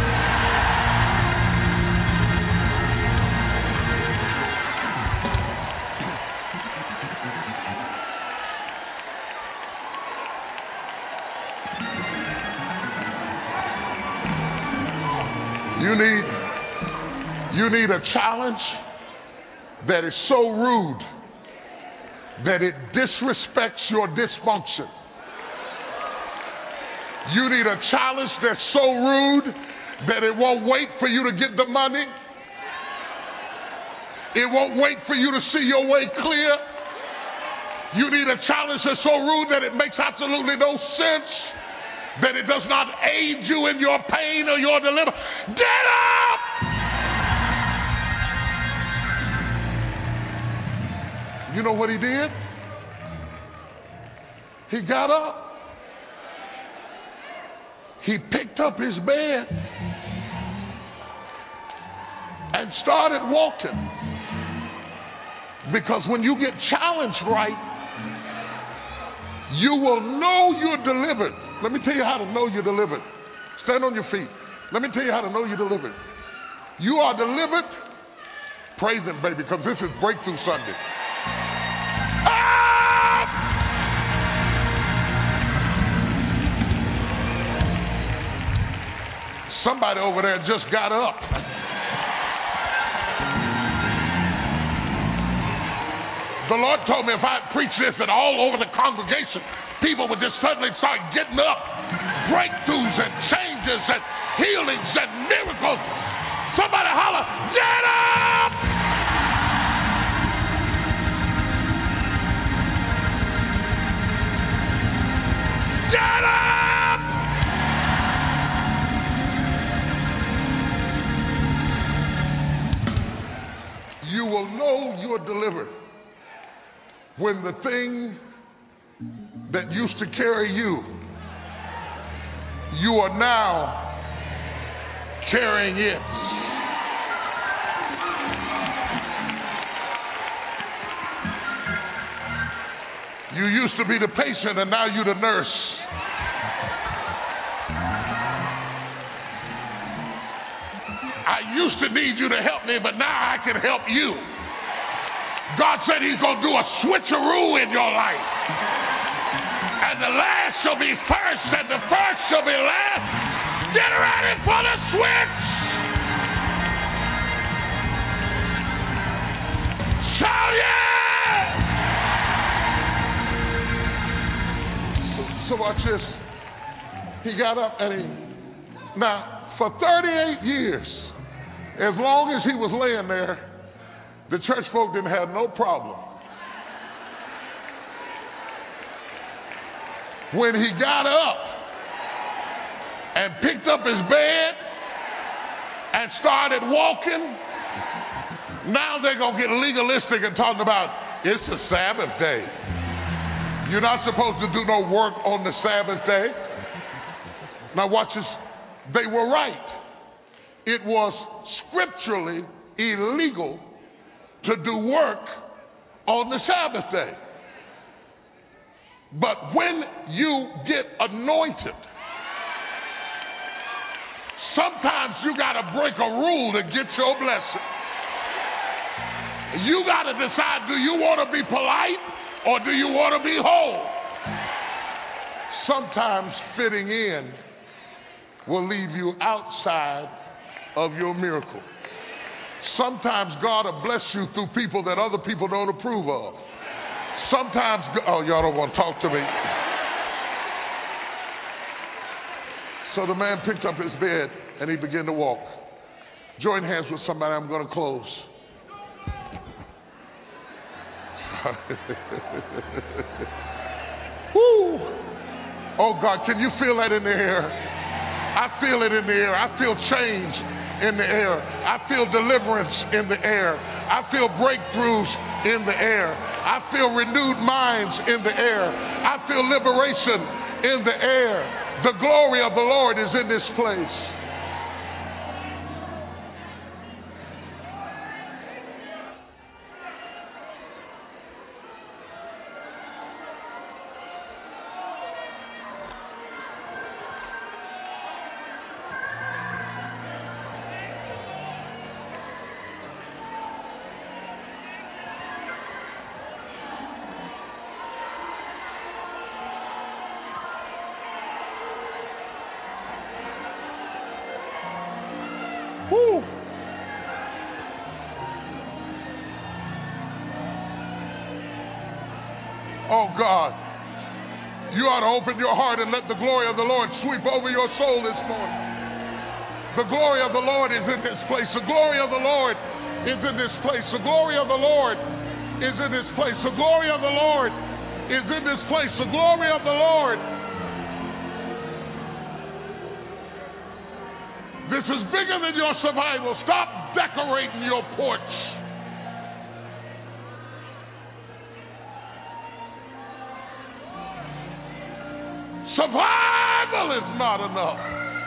You need a challenge that is so rude that it disrespects your dysfunction. You need a challenge that's so rude that it won't wait for you to get the money. It won't wait for you to see your way clear. You need a challenge that's so rude that it makes absolutely no sense, that it does not aid you in your pain or your deliverance. Get up! You know what he did? He got up. He picked up his bed and started walking. Because when you get challenged right, you will know you're delivered. Let me tell you how to know you're delivered. Stand on your feet. Let me tell you how to know you're delivered. You are delivered. Praise him, baby, because this is Breakthrough Sunday. Ah! Somebody over there just got up. The Lord told me if I preach this and all over the congregation, people would just suddenly start getting up. Breakthroughs and changes and healings and miracles. Somebody holler, get up! Get up! delivered when the thing that used to carry you, you are now carrying it. You used to be the patient and now you're the nurse. I used to need you to help me, but now I can help you. God said he's going to do a switcheroo in your life. And the last shall be first, and the first shall be last. Get ready for the switch. Shout yeah! So watch this. He got up and now for 38 years, as long as he was laying there, the church folk didn't have no problem. When he got up and picked up his bed and started walking, now they're going to get legalistic and talk about it's the Sabbath day. You're not supposed to do no work on the Sabbath day. Now watch this. They were right. It was scripturally illegal to do work on the Sabbath day. But when you get anointed, sometimes you got to break a rule to get your blessing. You got to decide, do you want to be polite or do you want to be whole? Sometimes fitting in will leave you outside of your miracle. Sometimes God will bless you through people that other people don't approve of. Sometimes, oh, y'all don't want to talk to me. So the man picked up his bed and he began to walk. Join hands with somebody. I'm going to close. Woo! Oh God, can you feel that in the air? I feel it in the air. I feel change in the air. I feel deliverance in the air. I feel breakthroughs in the air. I feel renewed minds in the air. I feel liberation in the air. The glory of the Lord is in this place. Woo. Oh God, you ought to open your heart and let the glory of the Lord sweep over your soul this morning. The glory of the Lord is in this place. The glory of the Lord is in this place. The glory of the Lord is in this place. The glory of the Lord is in this place. The glory of the Lord. This is bigger than your survival. Stop decorating your porch. Survival is not enough.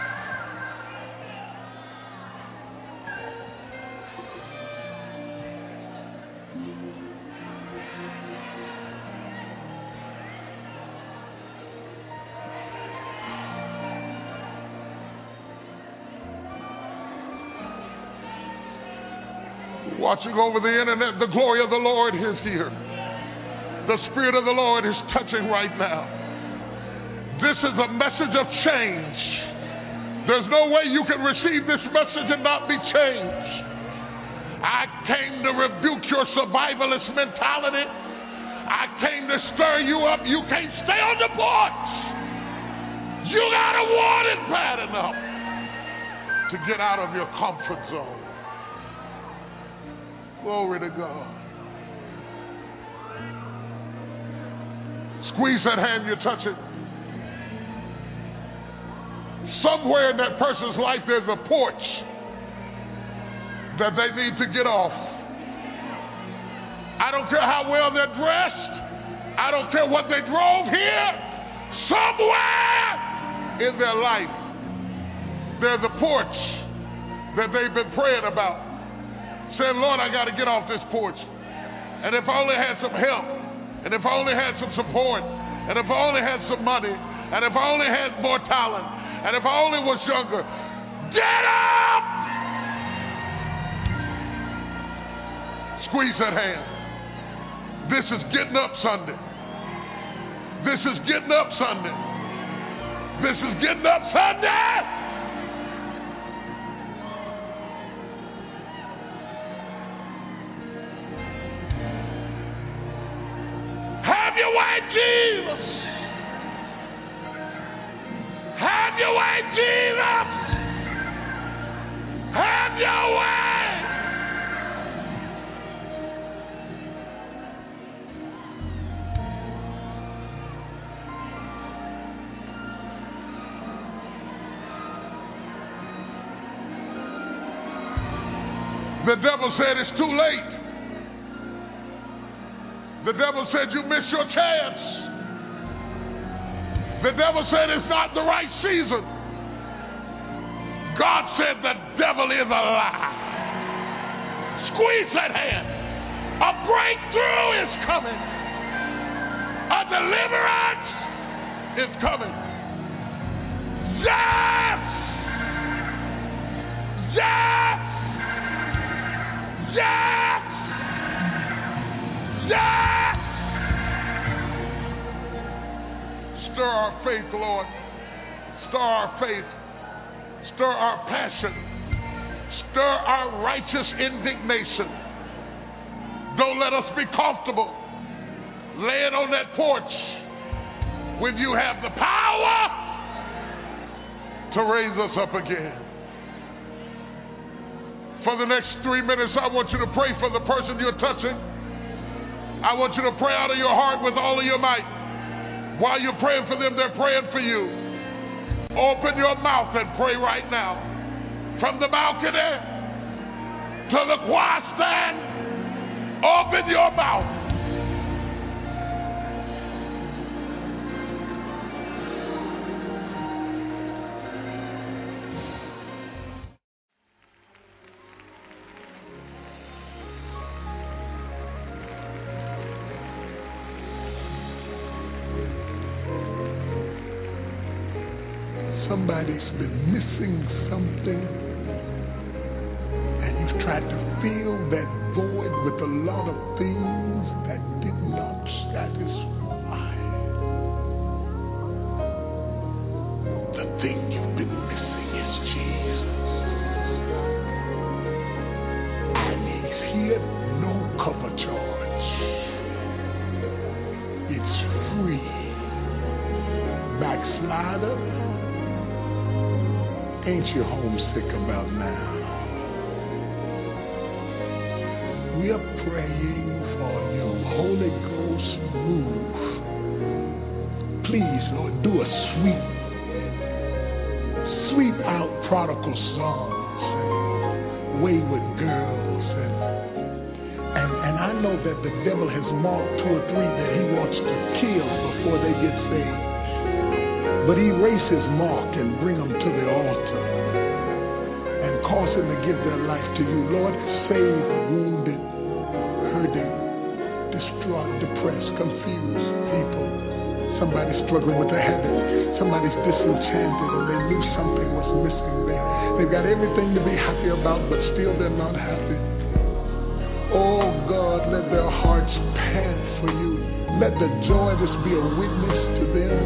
Watching over the internet, the glory of the Lord is here. The Spirit of the Lord is touching right now. This is a message of change. There's no way you can receive this message and not be changed. I came to rebuke your survivalist mentality. I came to stir you up. You can't stay on the porch. You gotta want it bad enough to get out of your comfort zone. Glory to God. Squeeze that hand, you touch it. Somewhere in that person's life there's a porch that they need to get off. I don't care how well they're dressed. I don't care what they drove here. Somewhere in their life, there's a porch that they've been praying about. Saying, Lord, I got to get off this porch. And if I only had some help, and if I only had some support, and if I only had some money, and if I only had more talent, and if I only was younger, get up! Squeeze that hand. This is Getting Up Sunday. This is Getting Up Sunday. This is Getting Up Sunday. Have your way, Jesus. Have your way, Jesus. Have your way. The devil said it's too late. The devil said you missed your chance. The devil said it's not the right season. God said the devil is a lie. Squeeze that hand. A breakthrough is coming. A deliverance is coming. Yes! Yes! Yes! Yes! Stir our faith, Lord. Stir our faith. Stir our passion. Stir our righteous indignation. Don't let us be comfortable laying on that porch when you have the power to raise us up again. For the next 3 minutes, I want you to pray for the person you're touching. I want you to pray out of your heart with all of your might. While you're praying for them, they're praying for you. Open your mouth and pray right now. From the balcony to the choir stand, open your mouth. Somebody's been missing something, and you've tried to fill that void with a lot of things that did not satisfy. The thing you've been missing is Jesus, and He's here, no cover charge. It's free. Backslider, ain't you homesick about now? We are praying for you. Holy Ghost, move. Please, Lord, do a sweep out prodigal sons and wayward girls. And I know that the devil has marked 2 or 3 that he wants to kill before they get saved. But erase his mark and bring them to the altar and cause them to give their life to you. Lord, save wounded, hurting, distraught, depressed, confused people. Somebody's struggling with a habit. Somebody's disenchanted and they knew something was missing there. They've got everything to be happy about, but still they're not happy. Oh God, let their hearts pant for you. Let the joy of this be a witness to them.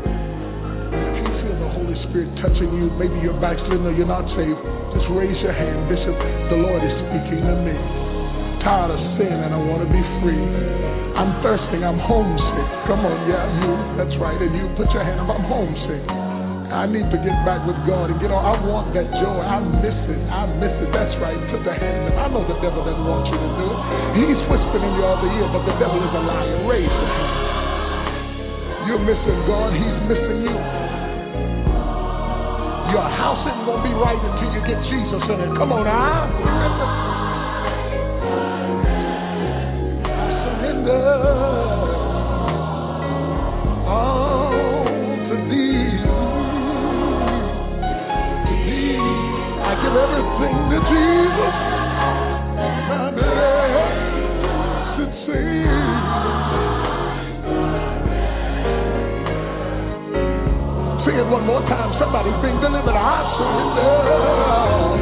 Holy Spirit touching you, maybe you're backslidden or you're not saved, just raise your hand. Bishop, the Lord is speaking to me. Tired of sin and I want to be free. I'm thirsting, I'm homesick. Come on, yeah, you, that's right. And you put your hand up, I'm homesick. I need to get back with God and get on. I want that joy. I miss it. That's right. Put the hand up. I know the devil doesn't want you to do it. He's whispering in your other ear, but the devil is a liar. Raise your hand. You're missing God, he's missing you. Your house isn't going to be right until you get Jesus in it. Come on now. to thee. I give everything to Jesus. My blessed Savior. Sing it one more time. Somebody's being delivered. I surrender.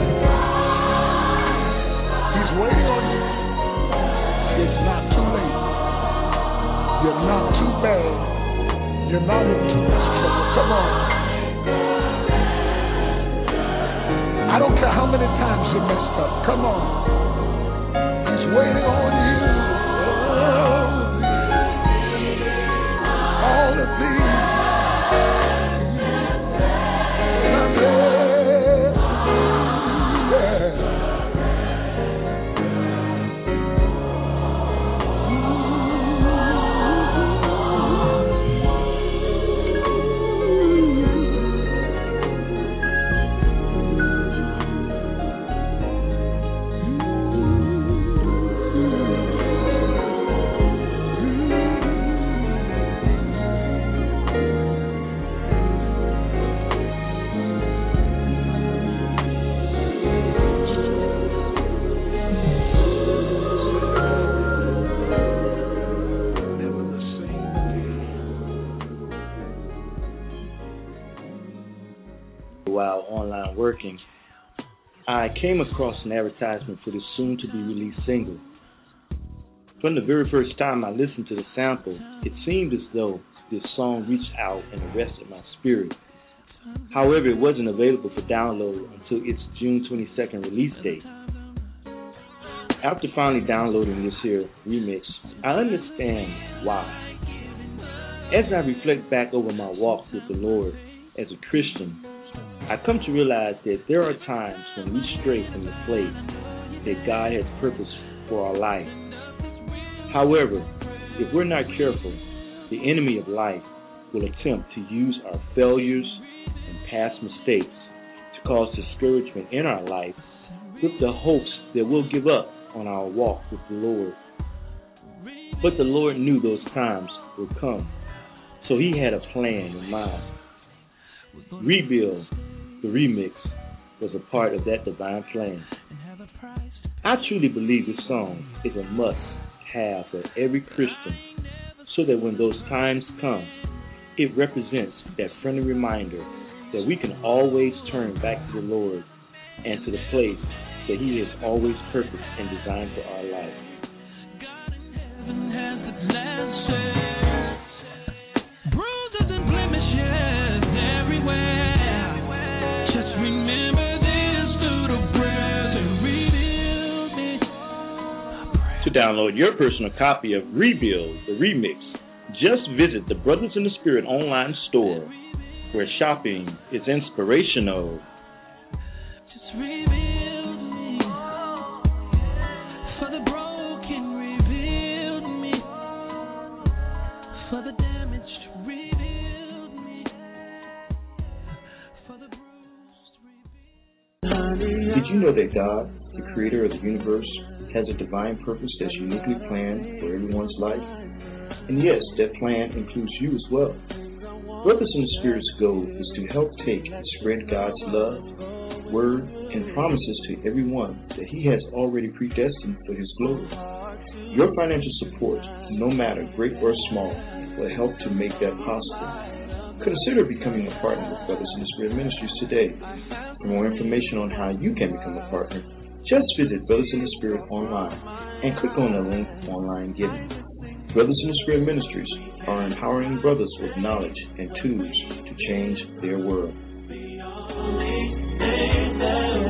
He's waiting on you. It's not too late. You're not too bad. You're not in too much trouble. Come on. I don't care how many times you messed up. Come on. He's waiting on you. All of these. While online working, I came across an advertisement for the soon-to-be-released single. From the very first time I listened to the sample, it seemed as though this song reached out and arrested my spirit. However, it wasn't available for download until its June 22nd release date. After finally downloading this here remix, I understand why. As I reflect back over my walk with the Lord as a Christian, I come to realize that there are times when we stray from the place that God has purposed for our life. However, if we're not careful, the enemy of life will attempt to use our failures and past mistakes to cause discouragement in our life with the hopes that we'll give up on our walk with the Lord. But the Lord knew those times would come, so He had a plan in mind. Rebuild, the remix, was a part of that divine plan. I truly believe this song is a must-have for every Christian, so that when those times come, it represents that friendly reminder that we can always turn back to the Lord and to the place that He has always purposed and designed for our life. To download your personal copy of Rebuild, the remix, just visit the Brothers in the Spirit online store, where shopping is inspirational. Just rebuild me. For the broken, rebuild me. For the damaged, rebuild me. For the bruised, rebuild me. Did you know that God, the creator of the universe, has a divine purpose that's uniquely planned for everyone's life? And yes, that plan includes you as well. Brothers in the Spirit's goal is to help take and spread God's love, word, and promises to everyone that He has already predestined for His glory. Your financial support, no matter great or small, will help to make that possible. Consider becoming a partner with Brothers in the Spirit Ministries today. For more information on how you can become a partner, just visit Brothers in the Spirit online and click on the link Online Giving. Brothers in the Spirit Ministries are empowering brothers with knowledge and tools to change their world.